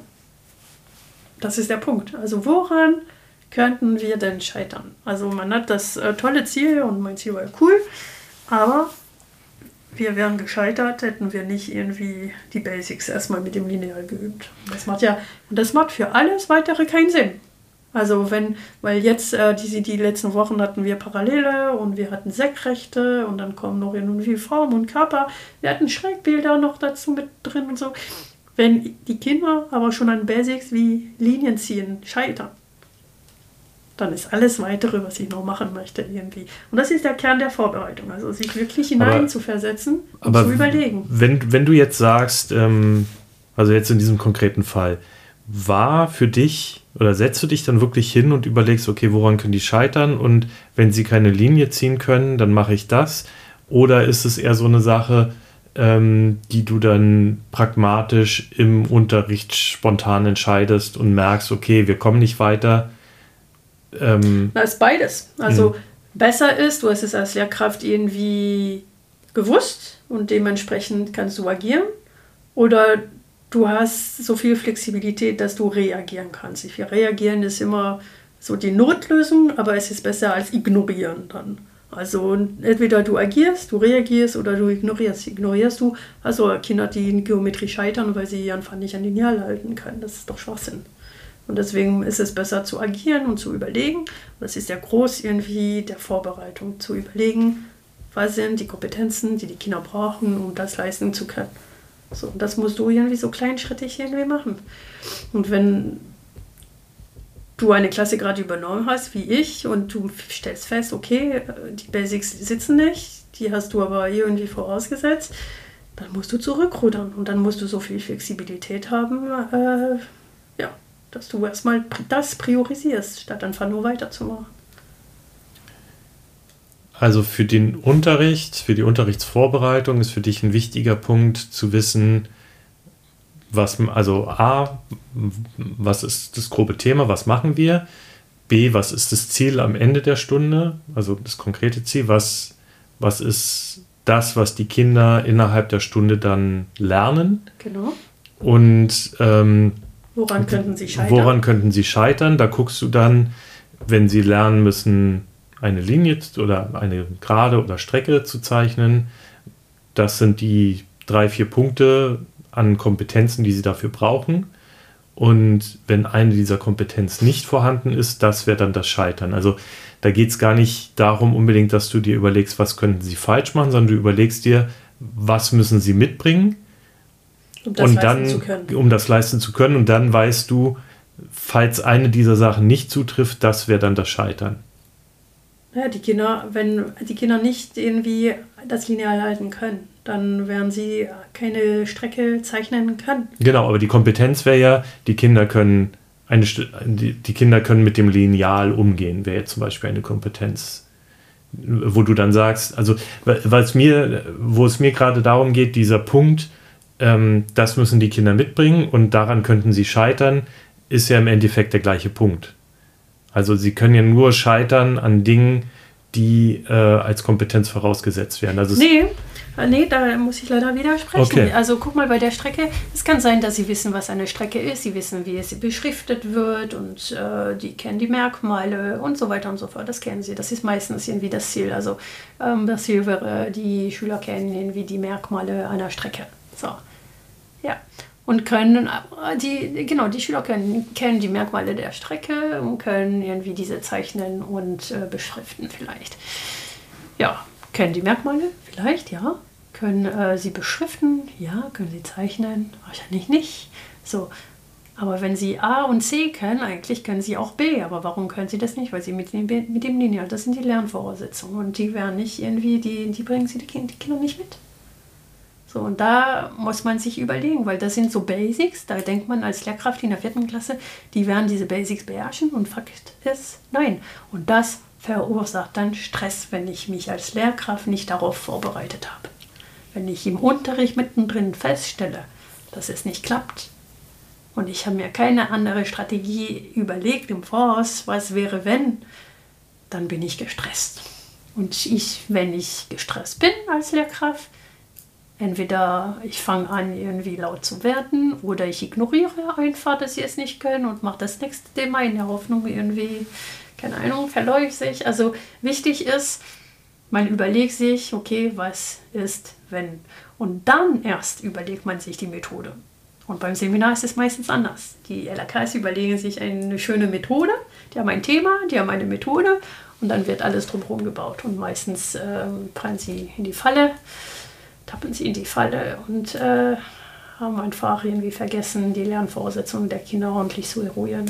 Das ist der Punkt. Also woran könnten wir denn scheitern? Also man hat das tolle Ziel und mein Ziel war cool, aber wir wären gescheitert, hätten wir nicht irgendwie die Basics erstmal mit dem Lineal geübt. Das macht für alles Weitere keinen Sinn. Also weil jetzt die letzten Wochen hatten wir Parallele und wir hatten Senkrechte und dann kommen noch irgendwie Form und Körper. Wir hatten Schrägbilder noch dazu mit drin und so. Wenn die Kinder aber schon an Basics wie Linien ziehen scheitern, dann ist alles Weitere, was ich noch machen möchte, irgendwie. Und das ist der Kern der Vorbereitung, also sich wirklich hinein zu versetzen und zu überlegen. Wenn du jetzt sagst, also jetzt in diesem konkreten Fall, war für dich oder setzt du dich dann wirklich hin und überlegst, okay, woran können die scheitern und wenn sie keine Linie ziehen können, dann mache ich das? Oder ist es eher so eine Sache, die du dann pragmatisch im Unterricht spontan entscheidest und merkst, okay, wir kommen nicht weiter? Na, ist beides. Also besser ist, du hast es als Lehrkraft irgendwie gewusst und dementsprechend kannst du agieren. Oder du hast so viel Flexibilität, dass du reagieren kannst. Reagieren ist immer so die Notlösung, aber es ist besser als ignorieren dann. Also entweder du agierst, du reagierst oder du ignorierst. Ignorierst du, also Kinder, die in Geometrie scheitern, weil sie einfach nicht an Lineal halten können. Das ist doch Schwachsinn. Und deswegen ist es besser zu agieren und zu überlegen. Das ist ja groß irgendwie der Vorbereitung, zu überlegen, was sind die Kompetenzen, die Kinder brauchen, um das leisten zu können. So, und das musst du irgendwie so kleinschrittig irgendwie machen. Und wenn du eine Klasse gerade übernommen hast, wie ich, und du stellst fest, okay, die Basics sitzen nicht, die hast du aber irgendwie vorausgesetzt, dann musst du zurückrudern. Und dann musst du so viel Flexibilität haben, Dass du erstmal das priorisierst, statt einfach nur weiterzumachen. Also für den Unterricht, für die Unterrichtsvorbereitung ist für dich ein wichtiger Punkt zu wissen, was ist das grobe Thema, was machen wir? B, was ist das Ziel am Ende der Stunde, also das konkrete Ziel, was ist das, was die Kinder innerhalb der Stunde dann lernen? Genau. Und woran könnten sie scheitern? Woran könnten sie scheitern? Da guckst du dann, wenn sie lernen müssen, eine Linie oder eine Gerade oder Strecke zu zeichnen. Das sind die 3-4 Punkte an Kompetenzen, die sie dafür brauchen. Und wenn eine dieser Kompetenzen nicht vorhanden ist, das wäre dann das Scheitern. Also da geht es gar nicht darum unbedingt, dass du dir überlegst, was könnten sie falsch machen, sondern du überlegst dir, was müssen sie mitbringen, um das leisten zu können. Und dann weißt du, falls eine dieser Sachen nicht zutrifft, das wäre dann das Scheitern. Ja, wenn die Kinder nicht irgendwie das Lineal halten können, dann werden sie keine Strecke zeichnen können. Genau, aber die Kompetenz wäre ja, die Kinder können mit dem Lineal umgehen, wäre jetzt zum Beispiel eine Kompetenz, wo du dann sagst, also wo es mir gerade darum geht, dieser Punkt, das müssen die Kinder mitbringen und daran könnten sie scheitern, ist ja im Endeffekt der gleiche Punkt. Also sie können ja nur scheitern an Dingen, die als Kompetenz vorausgesetzt werden. Also Nee, da muss ich leider widersprechen. Okay. Also guck mal bei der Strecke, es kann sein, dass sie wissen, was eine Strecke ist, sie wissen, wie es beschriftet wird und die kennen die Merkmale und so weiter und so fort. Das kennen sie, das ist meistens irgendwie das Ziel. Also das Ziel wäre, die Schüler kennen irgendwie die Merkmale einer Strecke. So, ja. Und können, die Schüler kennen die Merkmale der Strecke und können irgendwie diese zeichnen und beschriften vielleicht. Ja, kennen die Merkmale vielleicht, ja. Können sie beschriften, ja. Können sie zeichnen, wahrscheinlich nicht. So, aber wenn sie A und C können, eigentlich können sie auch B. Aber warum können sie das nicht? Weil sie mit dem Lineal, das sind die Lernvoraussetzungen. Und die werden nicht irgendwie, die bringen sie die Kinder nicht mit. So, und da muss man sich überlegen, weil das sind so Basics, da denkt man als Lehrkraft in der 4. Klasse, die werden diese Basics beherrschen und Fakt ist, nein. Und das verursacht dann Stress, wenn ich mich als Lehrkraft nicht darauf vorbereitet habe. Wenn ich im Unterricht mittendrin feststelle, dass es nicht klappt und ich habe mir keine andere Strategie überlegt im Voraus, was wäre wenn, dann bin ich gestresst. Und wenn ich gestresst bin als Lehrkraft, entweder ich fange an, irgendwie laut zu werden oder ich ignoriere einfach, dass sie es nicht können und mache das nächste Thema in der Hoffnung irgendwie, keine Ahnung, verläuft sich. Also wichtig ist, man überlegt sich, okay, was ist, wenn? Und dann erst überlegt man sich die Methode. Und beim Seminar ist es meistens anders. Die LKs überlegen sich eine schöne Methode, die haben ein Thema, die haben eine Methode und dann wird alles drumherum gebaut. Und meistens fallen sie in die Falle, tappen sie in die Falle und haben einfach irgendwie vergessen, die Lernvoraussetzungen der Kinder ordentlich zu eruieren.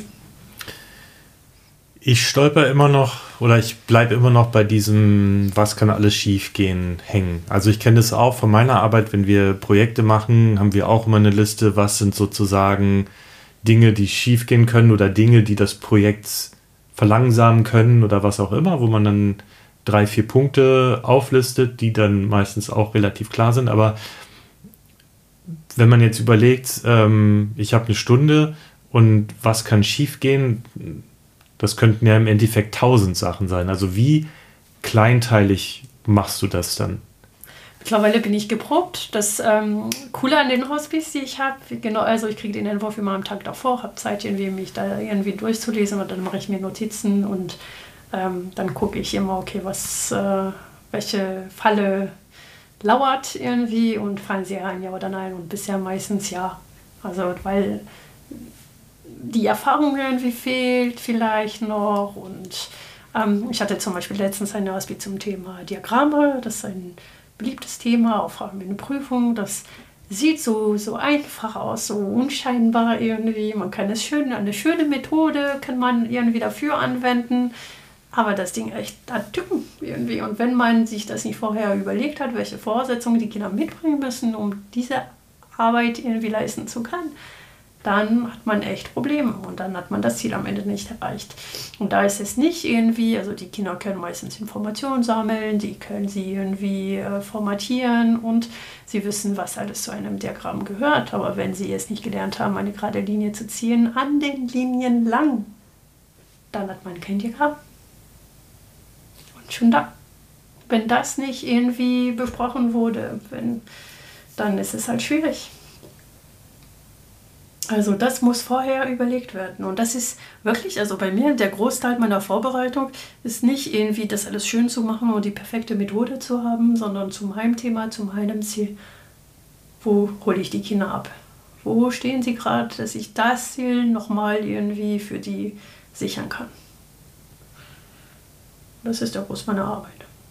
Ich stolper immer noch oder ich bleibe immer noch bei diesem, was kann alles schief gehen, hängen. Also ich kenne das auch von meiner Arbeit, wenn wir Projekte machen, haben wir auch immer eine Liste, was sind sozusagen Dinge, die schief gehen können oder Dinge, die das Projekt verlangsamen können oder was auch immer, wo man dann 3-4 Punkte auflistet, die dann meistens auch relativ klar sind. Aber wenn man jetzt überlegt, ich habe eine Stunde und was kann schief gehen, das könnten ja im Endeffekt 1000 Sachen sein. Also wie kleinteilig machst du das dann? Mittlerweile bin ich geprobt. Das Coole an den Hospice, die ich habe, genau, also ich kriege den Entwurf immer am Tag davor, habe Zeit, mich da irgendwie durchzulesen und dann mache ich mir Notizen und dann gucke ich immer, okay, welche Falle lauert irgendwie und fallen sie rein, ja oder nein. Und bisher meistens ja. Also, weil die Erfahrung irgendwie fehlt vielleicht noch. Und ich hatte zum Beispiel letztens eine Hospice zum Thema Diagramme. Das ist ein beliebtes Thema, auch vor allem in der Prüfung. Das sieht so einfach aus, so unscheinbar irgendwie. Man kann eine schöne Methode kann man irgendwie dafür anwenden. Aber das Ding echt Tücken irgendwie. Und wenn man sich das nicht vorher überlegt hat, welche Voraussetzungen die Kinder mitbringen müssen, um diese Arbeit irgendwie leisten zu können, dann hat man echt Probleme und dann hat man das Ziel am Ende nicht erreicht. Und da ist es nicht irgendwie, also die Kinder können meistens Informationen sammeln, die können sie irgendwie formatieren und sie wissen, was alles zu einem Diagramm gehört. Aber wenn sie es nicht gelernt haben, eine gerade Linie zu ziehen, an den Linien lang, dann hat man kein Diagramm. Und schon da. Wenn das nicht irgendwie besprochen wurde, dann ist es halt schwierig. Also das muss vorher überlegt werden. Und das ist wirklich, also bei mir, der Großteil meiner Vorbereitung ist nicht irgendwie das alles schön zu machen und die perfekte Methode zu haben, sondern zum Heimthema, zum Heimziel. Wo hole ich die Kinder ab? Wo stehen sie gerade, dass ich das Ziel nochmal irgendwie für die sichern kann? Das ist der Groß meiner Arbeit.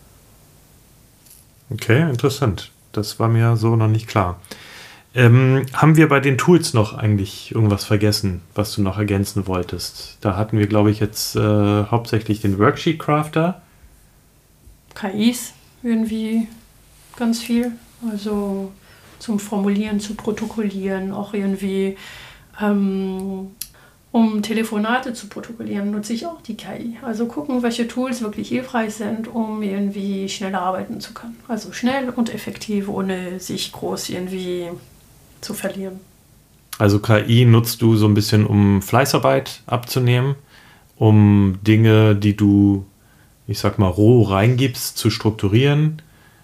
Okay, interessant. Das war mir so noch nicht klar. Haben wir bei den Tools noch eigentlich irgendwas vergessen, was du noch ergänzen wolltest? Da hatten wir, glaube ich, jetzt hauptsächlich den Worksheet Crafter. KIs irgendwie ganz viel. Also zum Formulieren, zu protokollieren, auch irgendwie um Telefonate zu protokollieren, nutze ich auch die KI. Also gucken, welche Tools wirklich hilfreich sind, um irgendwie schneller arbeiten zu können. Also schnell und effektiv, ohne sich groß irgendwie zu verlieren. Also KI nutzt du so ein bisschen, um Fleißarbeit abzunehmen, um Dinge, die du, ich sag mal, roh reingibst, zu strukturieren.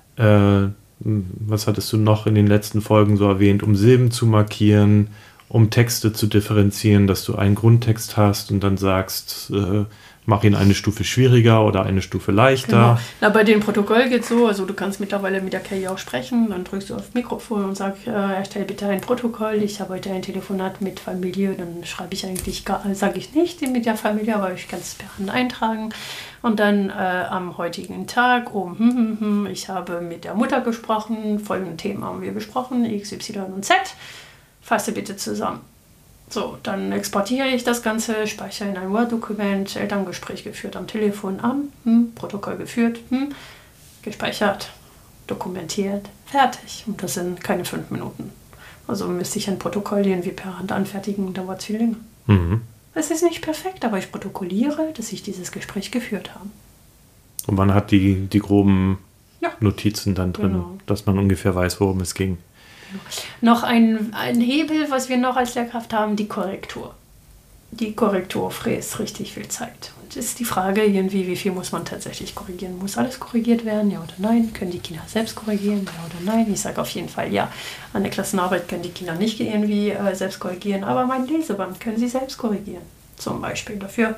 Was hattest du noch in den letzten Folgen so erwähnt? Um Silben zu markieren, um Texte zu differenzieren, dass du einen Grundtext hast und dann sagst, mach ihn eine Stufe schwieriger oder eine Stufe leichter. Genau. Na, bei dem Protokoll geht es so, also du kannst mittlerweile mit der KI auch sprechen, dann drückst du auf Mikrofon und sagst, erstell bitte ein Protokoll, ich habe heute ein Telefonat mit Familie, dann schreibe ich eigentlich, sage ich nicht mit der Familie, aber ich kann es per Hand eintragen. Und dann am heutigen Tag ich habe mit der Mutter gesprochen, folgende Themen haben wir besprochen, X, Y und Z, fasse bitte zusammen. So, dann exportiere ich das Ganze, speichere in ein Word-Dokument, Elterngespräch geführt am Telefon, Protokoll geführt, gespeichert, dokumentiert, fertig. Und das sind keine 5 Minuten. Also müsste ich ein Protokoll irgendwie per Hand anfertigen, dauert es viel länger. Mhm. Es ist nicht perfekt, aber ich protokolliere, dass ich dieses Gespräch geführt habe. Und man hat die groben Notizen dann drin, genau, dass man ungefähr weiß, worum es ging. Noch ein Hebel, was wir noch als Lehrkraft haben, die Korrektur. Die Korrektur fräst richtig viel Zeit. Und es ist die Frage irgendwie, wie viel muss man tatsächlich korrigieren? Muss alles korrigiert werden, ja oder nein? Können die Kinder selbst korrigieren, ja oder nein? Ich sage auf jeden Fall ja. An der Klassenarbeit können die Kinder nicht irgendwie selbst korrigieren, aber mein Leseband können sie selbst korrigieren. Zum Beispiel. Dafür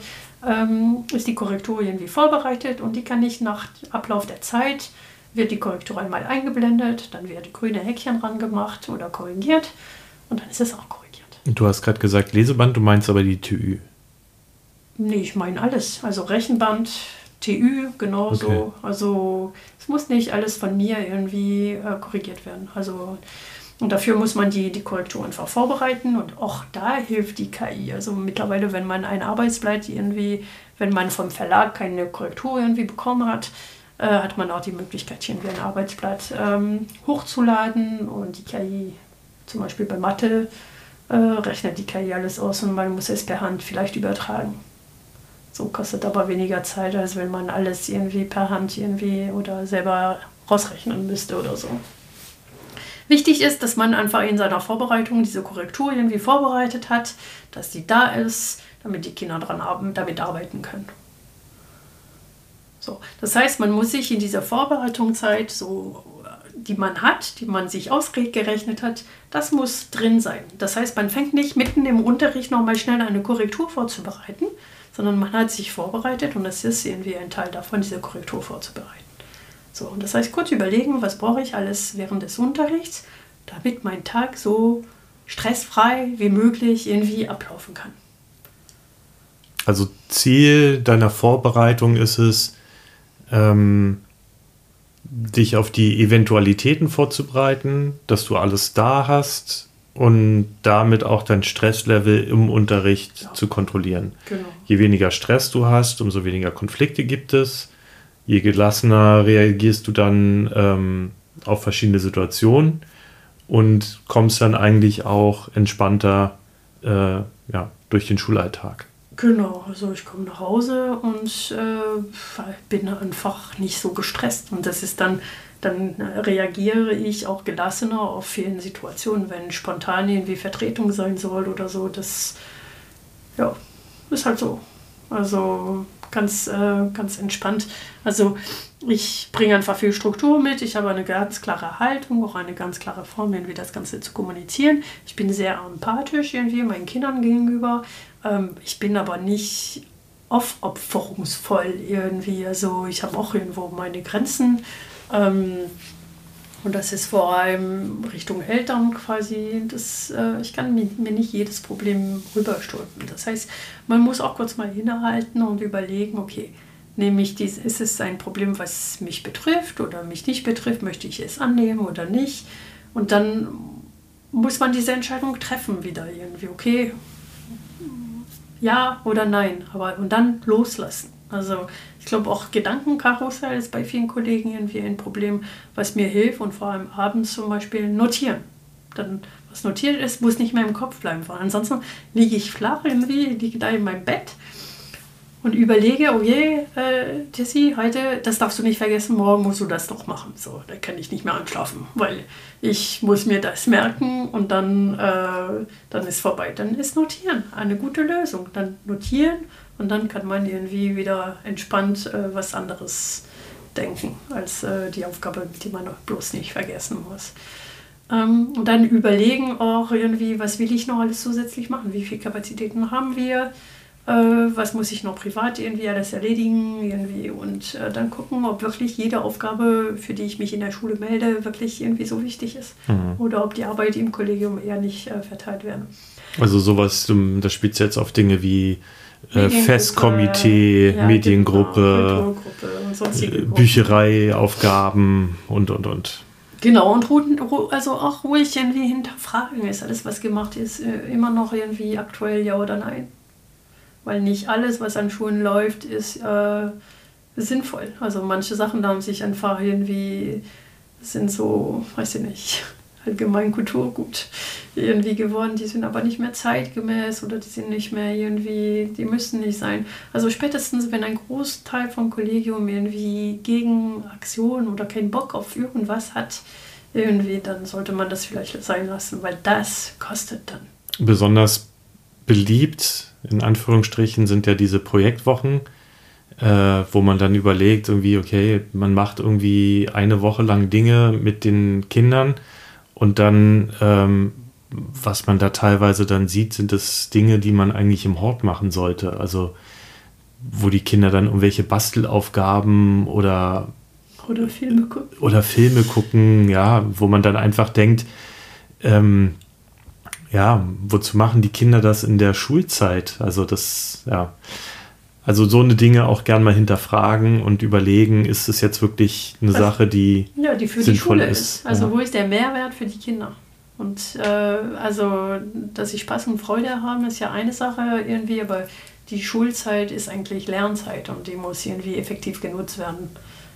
ist die Korrektur irgendwie vorbereitet und die kann ich nach Ablauf der Zeit, wird die Korrektur einmal eingeblendet, dann wird grüne Häkchen ran gemacht oder korrigiert und dann ist es auch korrigiert. Du hast gerade gesagt Leseband, du meinst aber die TÜ. Nee, ich meine alles. Also Rechenband, TÜ, genauso. Okay. Also es muss nicht alles von mir irgendwie korrigiert werden. Also und dafür muss man die Korrektur einfach vorbereiten und auch da hilft die KI. Also mittlerweile, wenn man ein Arbeitsblatt irgendwie, wenn man vom Verlag keine Korrektur irgendwie bekommen hat, hat man auch die Möglichkeit, irgendwie ein Arbeitsblatt hochzuladen und die KI, zum Beispiel bei Mathe, rechnet die KI alles aus und man muss es per Hand vielleicht übertragen. So kostet aber weniger Zeit, als wenn man alles irgendwie per Hand irgendwie oder selber rausrechnen müsste oder so. Wichtig ist, dass man einfach in seiner Vorbereitung diese Korrektur irgendwie vorbereitet hat, dass die da ist, damit die Kinder damit arbeiten können. So, das heißt, man muss sich in dieser Vorbereitungszeit, so, die man hat, die man sich ausgerechnet hat, das muss drin sein. Das heißt, man fängt nicht mitten im Unterricht nochmal schnell eine Korrektur vorzubereiten, sondern man hat sich vorbereitet und es ist irgendwie ein Teil davon, diese Korrektur vorzubereiten. So, und das heißt, kurz überlegen, was brauche ich alles während des Unterrichts, damit mein Tag so stressfrei wie möglich irgendwie ablaufen kann. Also Ziel deiner Vorbereitung ist es, dich auf die Eventualitäten vorzubereiten, dass du alles da hast und damit auch dein Stresslevel im Unterricht zu kontrollieren. Genau. Je weniger Stress du hast, umso weniger Konflikte gibt es. Je gelassener reagierst du dann auf verschiedene Situationen und kommst dann eigentlich auch entspannter durch den Schulalltag. Genau, also ich komme nach Hause und bin einfach nicht so gestresst. Und das ist dann reagiere ich auch gelassener auf vielen Situationen, wenn spontan irgendwie Vertretung sein soll oder so. Das ist halt so. Also ganz entspannt. Also ich bringe einfach viel Struktur mit. Ich habe eine ganz klare Haltung, auch eine ganz klare Form, irgendwie das Ganze zu kommunizieren. Ich bin sehr empathisch irgendwie meinen Kindern gegenüber. Ich bin aber nicht aufopferungsvoll irgendwie. Also ich habe auch irgendwo meine Grenzen. Und das ist vor allem Richtung Eltern quasi. Ich kann mir nicht jedes Problem rüberstülpen. Das heißt, man muss auch kurz mal innehalten und überlegen, okay, ist es ein Problem, was mich betrifft oder mich nicht betrifft, möchte ich es annehmen oder nicht? Und dann muss man diese Entscheidung treffen wieder irgendwie, okay, ja oder nein, und dann loslassen. Also ich glaube auch Gedankenkarussell ist bei vielen Kollegen irgendwie ein Problem, was mir hilft und vor allem abends zum Beispiel notieren. Dann, was notiert ist, muss nicht mehr im Kopf bleiben, weil ansonsten liege ich flach irgendwie, liege da in meinem Bett und überlege, oh je, Jessie, heute, das darfst du nicht vergessen, morgen musst du das doch machen. So, da kann ich nicht mehr einschlafen, weil ich muss mir das merken und dann ist vorbei. Dann ist Notieren eine gute Lösung. Dann notieren und dann kann man irgendwie wieder entspannt was anderes denken, als die Aufgabe, die man bloß nicht vergessen muss. Und dann überlegen auch irgendwie, was will ich noch alles zusätzlich machen? Wie viele Kapazitäten haben wir? Was muss ich noch privat irgendwie alles erledigen irgendwie und dann gucken, ob wirklich jede Aufgabe, für die ich mich in der Schule melde, wirklich irgendwie so wichtig ist. Oder ob die Arbeit im Kollegium eher nicht verteilt werden. Also sowas, das spielt jetzt auf Dinge wie Festkomitee, Mediengruppe, Büchereiaufgaben und. Genau, und also auch ruhig irgendwie hinterfragen, ist alles, was gemacht ist, immer noch irgendwie aktuell, ja oder nein? Weil nicht alles, was an Schulen läuft, ist sinnvoll. Also manche Sachen, da haben sich einfach irgendwie, sind so, weiß ich nicht, allgemein Kulturgut irgendwie geworden. Die sind aber nicht mehr zeitgemäß oder die sind nicht mehr irgendwie, die müssen nicht sein. Also spätestens, wenn ein Großteil vom Kollegium irgendwie gegen Aktionen oder keinen Bock auf irgendwas hat, irgendwie, dann sollte man das vielleicht sein lassen, weil das kostet dann. Besonders beliebt, in Anführungsstrichen, sind ja diese Projektwochen, wo man dann überlegt, irgendwie, okay, man macht irgendwie eine Woche lang Dinge mit den Kindern und dann, was man da teilweise dann sieht, sind das Dinge, die man eigentlich im Hort machen sollte. Also, wo die Kinder dann irgendwelche Bastelaufgaben oder Filme gucken, ja, wo man dann einfach denkt, wozu machen die Kinder das in der Schulzeit? Also also so eine Dinge auch gern mal hinterfragen und überlegen, ist es jetzt wirklich eine Sache, die für sinnvoll die Schule ist? Also wo ist der Mehrwert für die Kinder? Und also, dass sie Spaß und Freude haben, ist ja eine Sache irgendwie, aber die Schulzeit ist eigentlich Lernzeit und die muss irgendwie effektiv genutzt werden.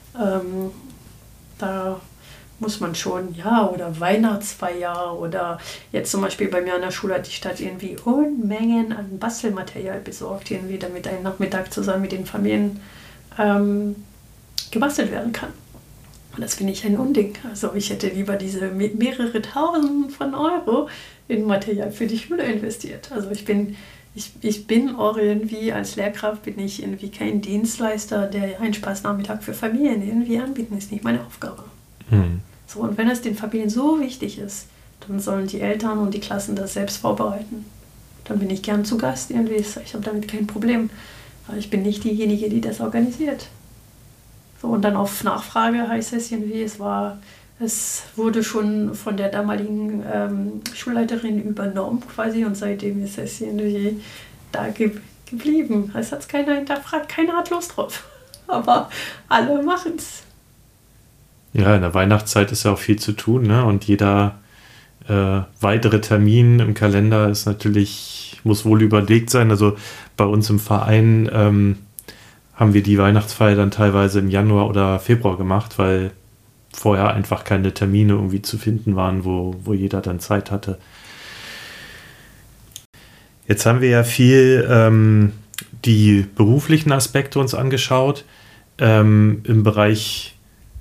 Da muss man schon, oder Weihnachtsfeier oder jetzt zum Beispiel bei mir an der Schule hat die Stadt irgendwie Unmengen an Bastelmaterial besorgt, irgendwie, damit ein Nachmittag zusammen mit den Familien gebastelt werden kann. Und das finde ich ein Unding. Also ich hätte lieber diese mehrere Tausend von Euro in Material für die Schule investiert. Also ich bin auch irgendwie, als Lehrkraft bin ich irgendwie kein Dienstleister, der einen Spaßnachmittag für Familien irgendwie anbieten, ist nicht meine Aufgabe. So, und wenn es den Familien so wichtig ist, dann sollen die Eltern und die Klassen das selbst vorbereiten. Dann bin ich gern zu Gast irgendwie. Ich habe damit kein Problem. Aber ich bin nicht diejenige, die das organisiert. So, und dann auf Nachfrage heißt es irgendwie, es wurde schon von der damaligen Schulleiterin übernommen quasi und seitdem ist es irgendwie da geblieben. Es hat keiner hinterfragt, keiner hat Lust drauf. Aber alle machen es. Ja, in der Weihnachtszeit ist ja auch viel zu tun, ne? Und jeder weitere Termin im Kalender muss wohl überlegt sein. Also bei uns im Verein haben wir die Weihnachtsfeier dann teilweise im Januar oder Februar gemacht, weil vorher einfach keine Termine irgendwie zu finden waren, wo jeder dann Zeit hatte. Jetzt haben wir ja viel die beruflichen Aspekte uns angeschaut. Im Bereich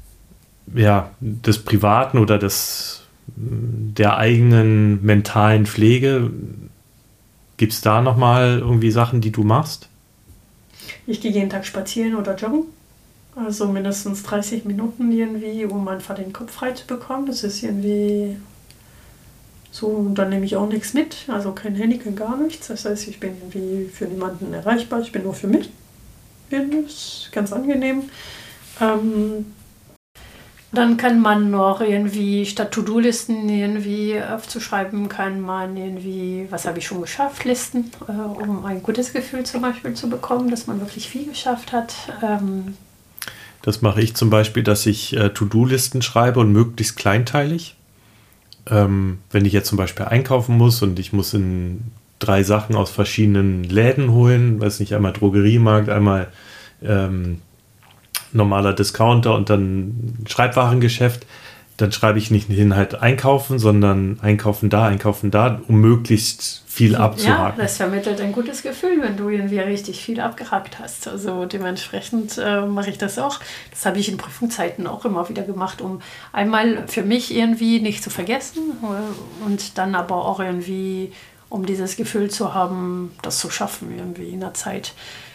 des Privaten oder der eigenen mentalen Pflege. Gibt es da nochmal irgendwie Sachen, die du machst? Ich gehe jeden Tag spazieren oder joggen. Also mindestens 30 Minuten irgendwie, um einfach den Kopf frei zu bekommen. Das ist irgendwie so, und dann nehme ich auch nichts mit. Also kein Handy, kein gar nichts. Das heißt, ich bin irgendwie für niemanden erreichbar. Ich bin nur für mich. Das ist ganz angenehm. Dann kann man noch irgendwie statt To-Do-Listen irgendwie aufzuschreiben, kann man irgendwie, was habe ich schon geschafft, Listen, um ein gutes Gefühl zum Beispiel zu bekommen, dass man wirklich viel geschafft hat. Das mache ich zum Beispiel, dass ich To-Do-Listen schreibe und möglichst kleinteilig. Wenn ich jetzt zum Beispiel einkaufen muss und ich muss in 3 Sachen aus verschiedenen Läden holen, weiß nicht, einmal Drogeriemarkt, einmal normaler Discounter und dann Schreibwarengeschäft, dann schreibe ich nicht hin halt einkaufen, sondern einkaufen da, um möglichst viel abzuhaken. Ja, das vermittelt ein gutes Gefühl, wenn du irgendwie richtig viel abgehakt hast. Also dementsprechend mache ich das auch. Das habe ich in Prüfungszeiten auch immer wieder gemacht, um einmal für mich irgendwie nicht zu vergessen und dann aber auch irgendwie, um dieses Gefühl zu haben, das zu schaffen irgendwie in der Zeit.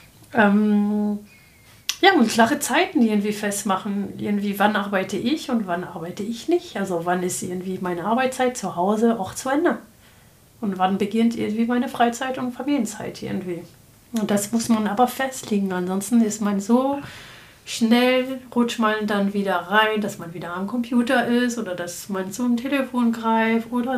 Ja, und klare Zeiten irgendwie festmachen, irgendwie wann arbeite ich und wann arbeite ich nicht. Also wann ist irgendwie meine Arbeitszeit zu Hause auch zu Ende. Und wann beginnt irgendwie meine Freizeit und Familienzeit irgendwie. Und das muss man aber festlegen, ansonsten ist man so schnell, rutscht man dann wieder rein, dass man wieder am Computer ist oder dass man zum Telefon greift oder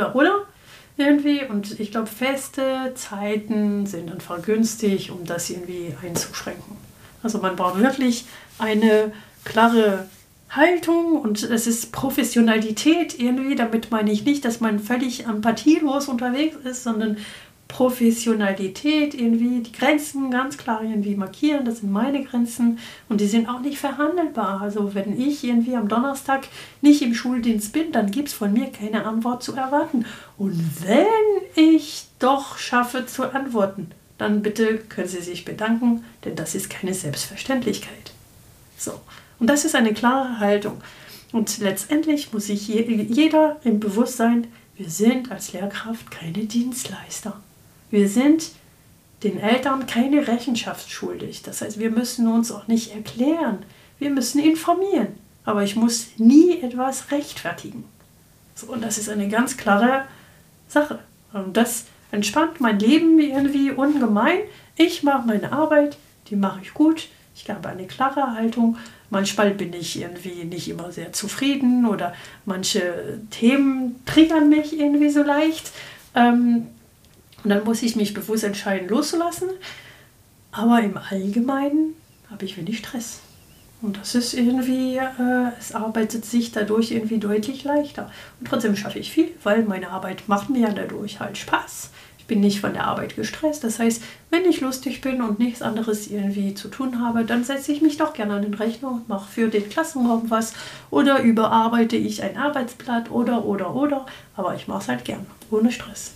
irgendwie. Und ich glaube, feste Zeiten sind einfach günstig, um das irgendwie einzuschränken. Also man braucht wirklich eine klare Haltung und es ist Professionalität irgendwie. Damit meine ich nicht, dass man völlig empathielos unterwegs ist, sondern Professionalität irgendwie, die Grenzen ganz klar irgendwie markieren. Das sind meine Grenzen und die sind auch nicht verhandelbar. Also wenn ich irgendwie am Donnerstag nicht im Schuldienst bin, dann gibt es von mir keine Antwort zu erwarten. Und wenn ich doch schaffe zu antworten, dann bitte können Sie sich bedanken, denn das ist keine Selbstverständlichkeit. So, und das ist eine klare Haltung. Und letztendlich muss sich jeder im Bewusstsein, wir sind als Lehrkraft keine Dienstleister. Wir sind den Eltern keine Rechenschaft schuldig. Das heißt, wir müssen uns auch nicht erklären. Wir müssen informieren. Aber ich muss nie etwas rechtfertigen. So, und das ist eine ganz klare Sache. Und das entspannt mein Leben irgendwie ungemein. Ich mache meine Arbeit, die mache ich gut. Ich habe eine klare Haltung. Manchmal bin ich irgendwie nicht immer sehr zufrieden oder manche Themen triggern mich irgendwie so leicht. Und dann muss ich mich bewusst entscheiden, loszulassen. Aber im Allgemeinen habe ich wenig Stress. Und das ist irgendwie, es arbeitet sich dadurch irgendwie deutlich leichter. Und trotzdem schaffe ich viel, weil meine Arbeit macht mir dadurch halt Spaß. Ich bin nicht von der Arbeit gestresst. Das heißt, wenn ich lustig bin und nichts anderes irgendwie zu tun habe, dann setze ich mich doch gerne an den Rechner und mache für den Klassenraum was oder überarbeite ich ein Arbeitsblatt oder. Aber ich mache es halt gerne, ohne Stress.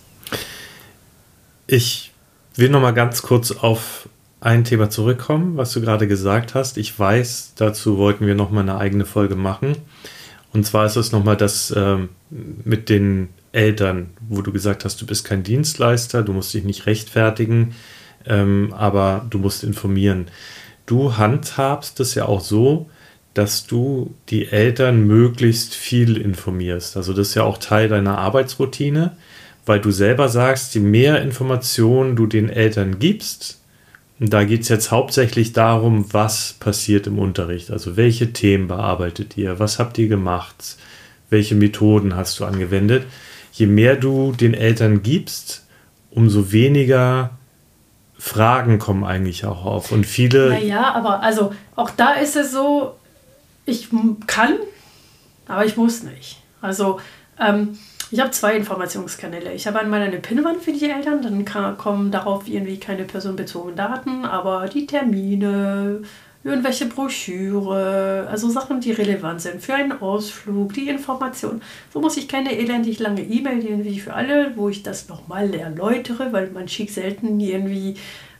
Ich will noch mal ganz kurz auf ein Thema zurückkommen, was du gerade gesagt hast. Ich weiß, dazu wollten wir noch mal eine eigene Folge machen. Und zwar ist es noch mal das mit den Eltern, wo du gesagt hast, du bist kein Dienstleister, du musst dich nicht rechtfertigen, aber du musst informieren. Du handhabst es ja auch so, dass du die Eltern möglichst viel informierst. Also das ist ja auch Teil deiner Arbeitsroutine, weil du selber sagst, je mehr Informationen du den Eltern gibst, und da geht es jetzt hauptsächlich darum, was passiert im Unterricht. Also welche Themen bearbeitet ihr, was habt ihr gemacht, welche Methoden hast du angewendet. Je mehr du den Eltern gibst, umso weniger Fragen kommen eigentlich auch auf. Und viele... Naja, aber also auch da ist es so, ich kann, aber ich muss nicht. Also ich habe 2 Informationskanäle. Ich habe einmal eine Pinnwand für die Eltern, dann kommen darauf irgendwie keine personenbezogenen Daten, aber die Termine, irgendwelche Broschüre, also Sachen, die relevant sind für einen Ausflug, die Information. So muss ich keine elendig lange E-Mail irgendwie für alle, wo ich das nochmal erläutere, weil man schickt selten irgendwie,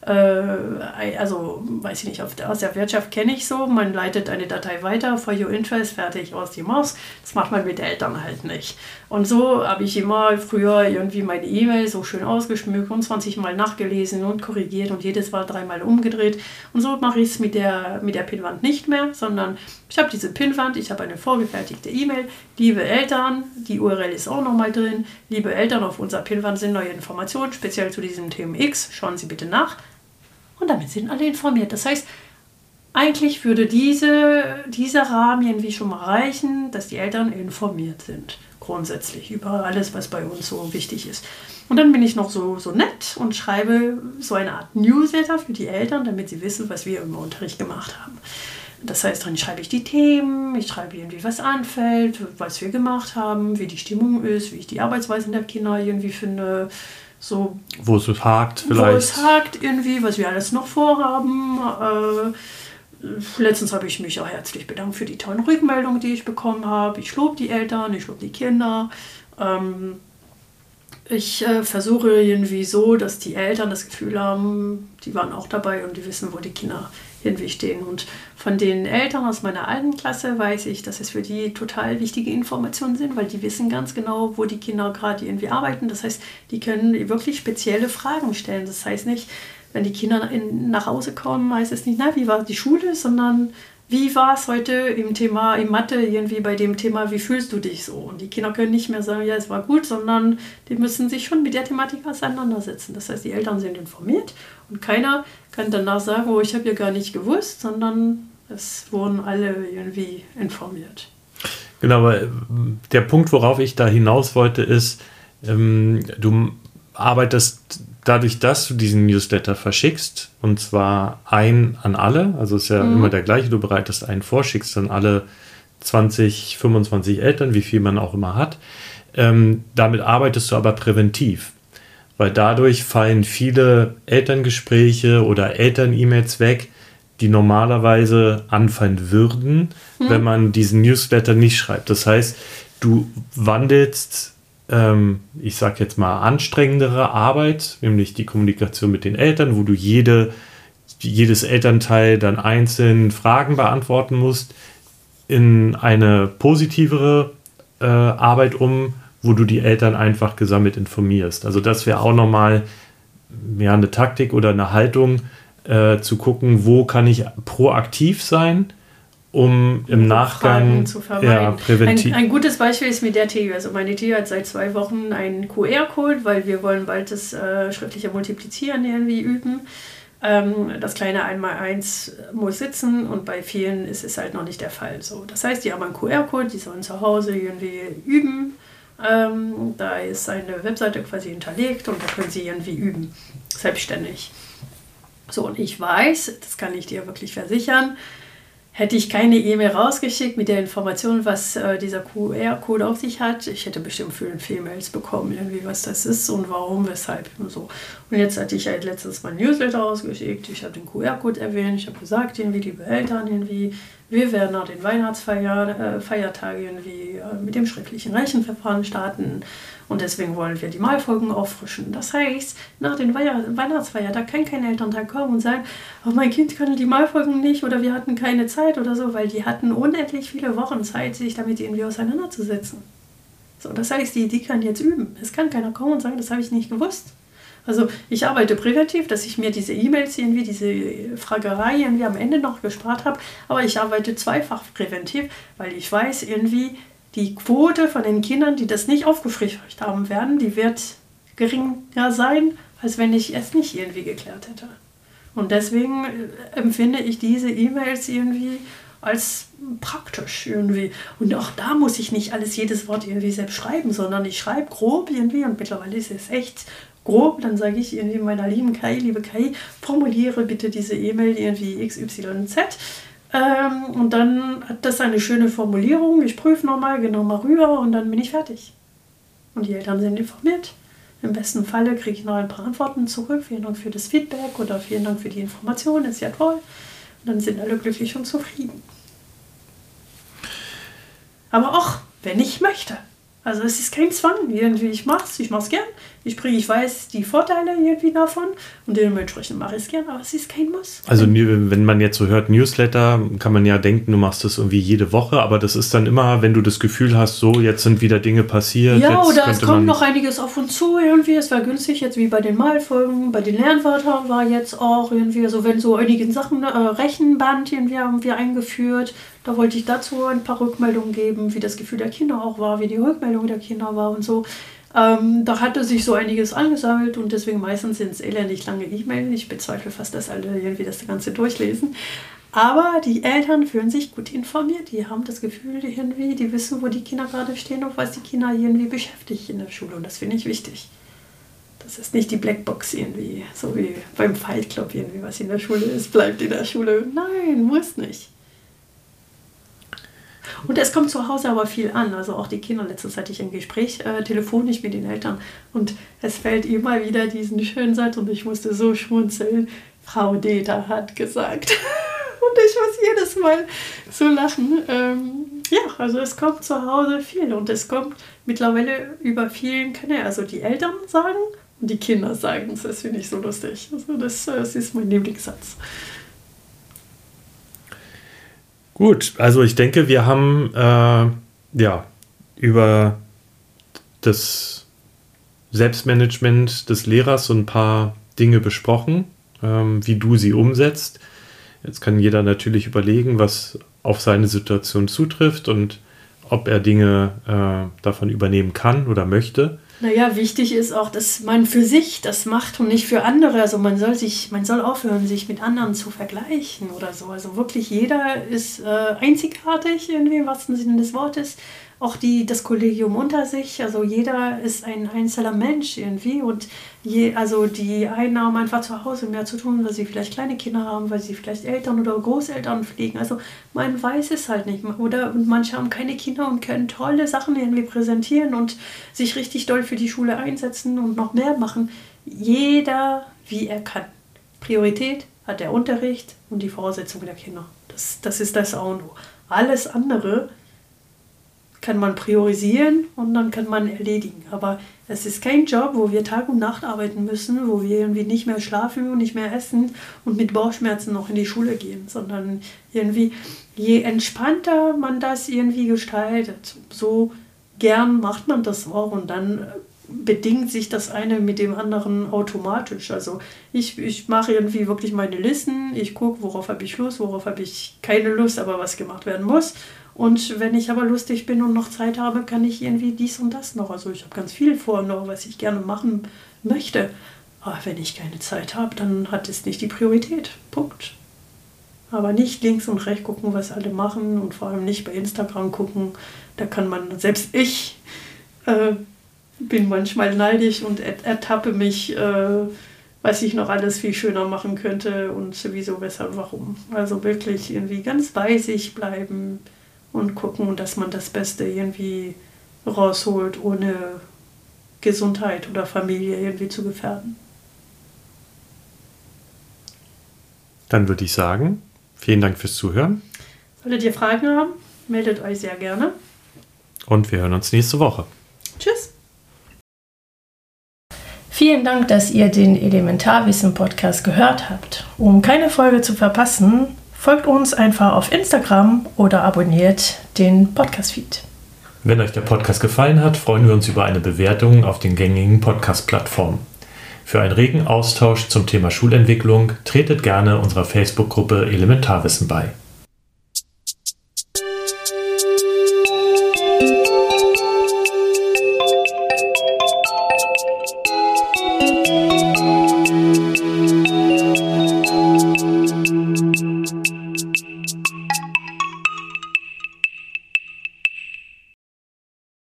also weiß ich nicht, aus der Wirtschaft kenne ich so, man leitet eine Datei weiter, for your interest, fertig, aus die Maus. Das macht man mit Eltern halt nicht. Und so habe ich immer früher irgendwie meine E-Mail so schön ausgeschmückt und 20 Mal nachgelesen und korrigiert und jedes Mal 3 Mal umgedreht. Und so mache ich es mit der Pinnwand nicht mehr, sondern ich habe diese Pinnwand, ich habe eine vorgefertigte E-Mail. Liebe Eltern, die URL ist auch nochmal drin. Liebe Eltern, auf unserer Pinnwand sind neue Informationen, speziell zu diesem Thema X. Schauen Sie bitte nach. Und damit sind alle informiert. Das heißt, eigentlich würde dieser Rahmen irgendwie schon mal reichen, dass die Eltern informiert sind. Grundsätzlich über alles, was bei uns so wichtig ist. Und dann bin ich noch so nett und schreibe so eine Art Newsletter für die Eltern, damit sie wissen, was wir im Unterricht gemacht haben. Das heißt, dann schreibe ich die Themen, ich schreibe irgendwie, was anfällt, was wir gemacht haben, wie die Stimmung ist, wie ich die Arbeitsweisen der Kinder irgendwie finde. So, wo es hakt vielleicht. Wo es hakt irgendwie, was wir alles noch vorhaben. Letztens habe ich mich auch herzlich bedankt für die tollen Rückmeldungen, die ich bekommen habe. Ich lobe die Eltern, ich lobe die Kinder. Ich versuche irgendwie so, dass die Eltern das Gefühl haben, die waren auch dabei und die wissen, wo die Kinder irgendwie stehen. Und von den Eltern aus meiner alten Klasse weiß ich, dass es für die total wichtige Informationen sind, weil die wissen ganz genau, wo die Kinder gerade irgendwie arbeiten. Das heißt, die können wirklich spezielle Fragen stellen. Das heißt nicht, wenn die Kinder nach Hause kommen, heißt es nicht, na, wie war die Schule, sondern wie war es heute im Mathe, irgendwie bei dem Thema, wie fühlst du dich so? Und die Kinder können nicht mehr sagen, ja, es war gut, sondern die müssen sich schon mit der Thematik auseinandersetzen. Das heißt, die Eltern sind informiert und keiner kann danach sagen, oh, ich habe ja gar nicht gewusst, sondern es wurden alle irgendwie informiert. Genau, aber der Punkt, worauf ich da hinaus wollte, ist, du arbeitest dadurch, dass du diesen Newsletter verschickst, und zwar an alle, also ist ja immer der gleiche, du bereitest einen vor, schickst dann alle 20, 25 Eltern, wie viel man auch immer hat. Damit arbeitest du aber präventiv, weil dadurch fallen viele Elterngespräche oder Eltern-E-Mails weg, die normalerweise anfallen würden, wenn man diesen Newsletter nicht schreibt. Das heißt, du wandelst ich sage jetzt mal, anstrengendere Arbeit, nämlich die Kommunikation mit den Eltern, wo du jedes Elternteil dann einzeln Fragen beantworten musst, in eine positivere Arbeit wo du die Eltern einfach gesammelt informierst. Also das wäre auch nochmal eine Taktik oder eine Haltung, zu gucken, wo kann ich proaktiv sein, um im Nachgang zu vermeiden. Präventiv. Ein gutes Beispiel ist mit der TU. Also meine TU hat seit 2 Wochen einen QR-Code, weil wir wollen bald das schriftliche Multiplizieren irgendwie üben. Das kleine 1x1 muss sitzen und bei vielen ist es halt noch nicht der Fall. So. Das heißt, die haben einen QR-Code, die sollen zu Hause irgendwie üben. Da ist eine Webseite quasi hinterlegt und da können sie irgendwie üben, selbstständig. So, und ich weiß, das kann ich dir wirklich versichern, hätte ich keine E-Mail rausgeschickt mit der Information, was dieser QR-Code auf sich hat, ich hätte bestimmt viel Mails bekommen, irgendwie was das ist und warum, weshalb und so. Und jetzt hatte ich halt letztens mal ein Newsletter rausgeschickt, ich habe den QR-Code erwähnt, ich habe gesagt, irgendwie, liebe Eltern, irgendwie, wir werden nach den Weihnachtsfeiertagen irgendwie mit dem schriftlichen Rechenverfahren starten. Und deswegen wollen wir die Malfolgen auffrischen. Das heißt, nach den Weihnachtsfeiertagen kann kein Elterntag kommen und sagen, oh, mein Kind kann die Malfolgen nicht oder wir hatten keine Zeit oder so, weil die hatten unendlich viele Wochen Zeit, sich damit irgendwie auseinanderzusetzen. So, das heißt, die können jetzt üben. Es kann keiner kommen und sagen, das habe ich nicht gewusst. Also ich arbeite präventiv, dass ich mir diese E-Mails irgendwie, diese Fragerei irgendwie am Ende noch gespart habe, aber ich arbeite zweifach präventiv, weil ich weiß irgendwie, die Quote von den Kindern, die das nicht aufgefrischt haben werden, die wird geringer sein, als wenn ich es nicht irgendwie geklärt hätte. Und deswegen empfinde ich diese E-Mails irgendwie als praktisch irgendwie. Und auch da muss ich nicht jedes Wort irgendwie selbst schreiben, sondern ich schreibe grob irgendwie und mittlerweile ist es echt grob, dann sage ich irgendwie meiner lieben Kai, liebe Kai, formuliere bitte diese E-Mail irgendwie XYZ. Und dann hat das eine schöne Formulierung, ich prüfe nochmal, gehe nochmal rüber und dann bin ich fertig. Und die Eltern sind informiert. Im besten Falle kriege ich noch ein paar Antworten zurück. Vielen Dank für das Feedback oder vielen Dank für die Information, ist ja toll. dann sind alle glücklich und zufrieden. Aber auch, wenn ich möchte. Also es ist kein Zwang irgendwie. Ich mach's gern. Ich weiß die Vorteile irgendwie davon und dementsprechend mache ich es gern, aber es ist kein Muss. Also wenn man jetzt so hört Newsletter, kann man ja denken, du machst das irgendwie jede Woche, aber das ist dann immer, wenn du das Gefühl hast, so jetzt sind wieder Dinge passiert. Ja, jetzt oder es kommt noch einiges auf uns zu irgendwie. Es war günstig, jetzt wie bei den Malfolgen, bei den Lernwörtern war jetzt auch irgendwie, also wenn so einige Sachen, Rechenband irgendwie haben wir eingeführt. Da wollte ich dazu ein paar Rückmeldungen geben, wie das Gefühl der Kinder auch war, wie die Rückmeldung der Kinder war und so. Da hatte sich so einiges angesammelt und deswegen meistens sind es elendig lange E-Mails. Ich bezweifle fast, dass alle irgendwie das Ganze durchlesen. Aber die Eltern fühlen sich gut informiert. Die haben das Gefühl irgendwie, die wissen, wo die Kinder gerade stehen und was die Kinder irgendwie beschäftigt in der Schule. Und das finde ich wichtig. Das ist nicht die Blackbox irgendwie, so wie beim Fight Club irgendwie, was in der Schule ist, bleibt in der Schule. Nein, muss nicht. Und es kommt zu Hause aber viel an. Also auch die Kinder, letztens hatte ich ein Gespräch telefonisch mit den Eltern und es fällt immer wieder diesen schönen Satz und ich musste so schmunzeln. Frau Deta hat gesagt. Und ich muss jedes Mal so lachen. Ja, also es kommt zu Hause viel und es kommt mittlerweile über vielen Kanälen. Also die Eltern sagen und die Kinder sagen es. Das finde ich so lustig. Also das ist mein Lieblingssatz. Gut, also ich denke, wir haben über das Selbstmanagement des Lehrers so ein paar Dinge besprochen, wie du sie umsetzt. Jetzt kann jeder natürlich überlegen, was auf seine Situation zutrifft und ob er Dinge davon übernehmen kann oder möchte. Naja, wichtig ist auch, dass man für sich das macht und nicht für andere. Also man soll aufhören, sich mit anderen zu vergleichen oder so. Also wirklich jeder ist einzigartig irgendwie im wahrsten Sinne des Wortes. Auch das Kollegium unter sich, also jeder ist ein einzelner Mensch irgendwie und also die einen haben einfach zu Hause mehr zu tun, weil sie vielleicht kleine Kinder haben, weil sie vielleicht Eltern oder Großeltern pflegen. Also man weiß es halt nicht. Oder manche haben keine Kinder und können tolle Sachen irgendwie präsentieren und sich richtig doll für die Schule einsetzen und noch mehr machen. Jeder, wie er kann. Priorität hat der Unterricht und die Voraussetzungen der Kinder. Das ist das A und O. Alles andere kann man priorisieren und dann kann man erledigen. Aber es ist kein Job, wo wir Tag und Nacht arbeiten müssen, wo wir irgendwie nicht mehr schlafen und nicht mehr essen und mit Bauchschmerzen noch in die Schule gehen, sondern irgendwie, je entspannter man das irgendwie gestaltet, so gern macht man das auch und dann bedingt sich das eine mit dem anderen automatisch. Also ich mache irgendwie wirklich meine Listen, ich gucke, worauf habe ich Lust, worauf habe ich keine Lust, aber was gemacht werden muss. Und wenn ich aber lustig bin und noch Zeit habe, kann ich irgendwie dies und das noch. Also ich habe ganz viel vor noch, was ich gerne machen möchte. Aber wenn ich keine Zeit habe, dann hat es nicht die Priorität. Punkt. Aber nicht links und rechts gucken, was alle machen und vor allem nicht bei Instagram gucken. Da kann man, selbst ich bin manchmal neidisch und ertappe mich, was ich noch alles viel schöner machen könnte und sowieso weshalb, warum. Also wirklich irgendwie ganz bei sich bleiben und gucken, dass man das Beste irgendwie rausholt, ohne Gesundheit oder Familie irgendwie zu gefährden. Dann würde ich sagen, vielen Dank fürs Zuhören. Solltet ihr Fragen haben, meldet euch sehr gerne. Und wir hören uns nächste Woche. Tschüss. Vielen Dank, dass ihr den Elementarwissen-Podcast gehört habt. Um keine Folge zu verpassen, folgt uns einfach auf Instagram oder abonniert den Podcast-Feed. Wenn euch der Podcast gefallen hat, freuen wir uns über eine Bewertung auf den gängigen Podcast-Plattformen. Für einen regen Austausch zum Thema Schulentwicklung tretet gerne unserer Facebook-Gruppe Elementarwissen bei.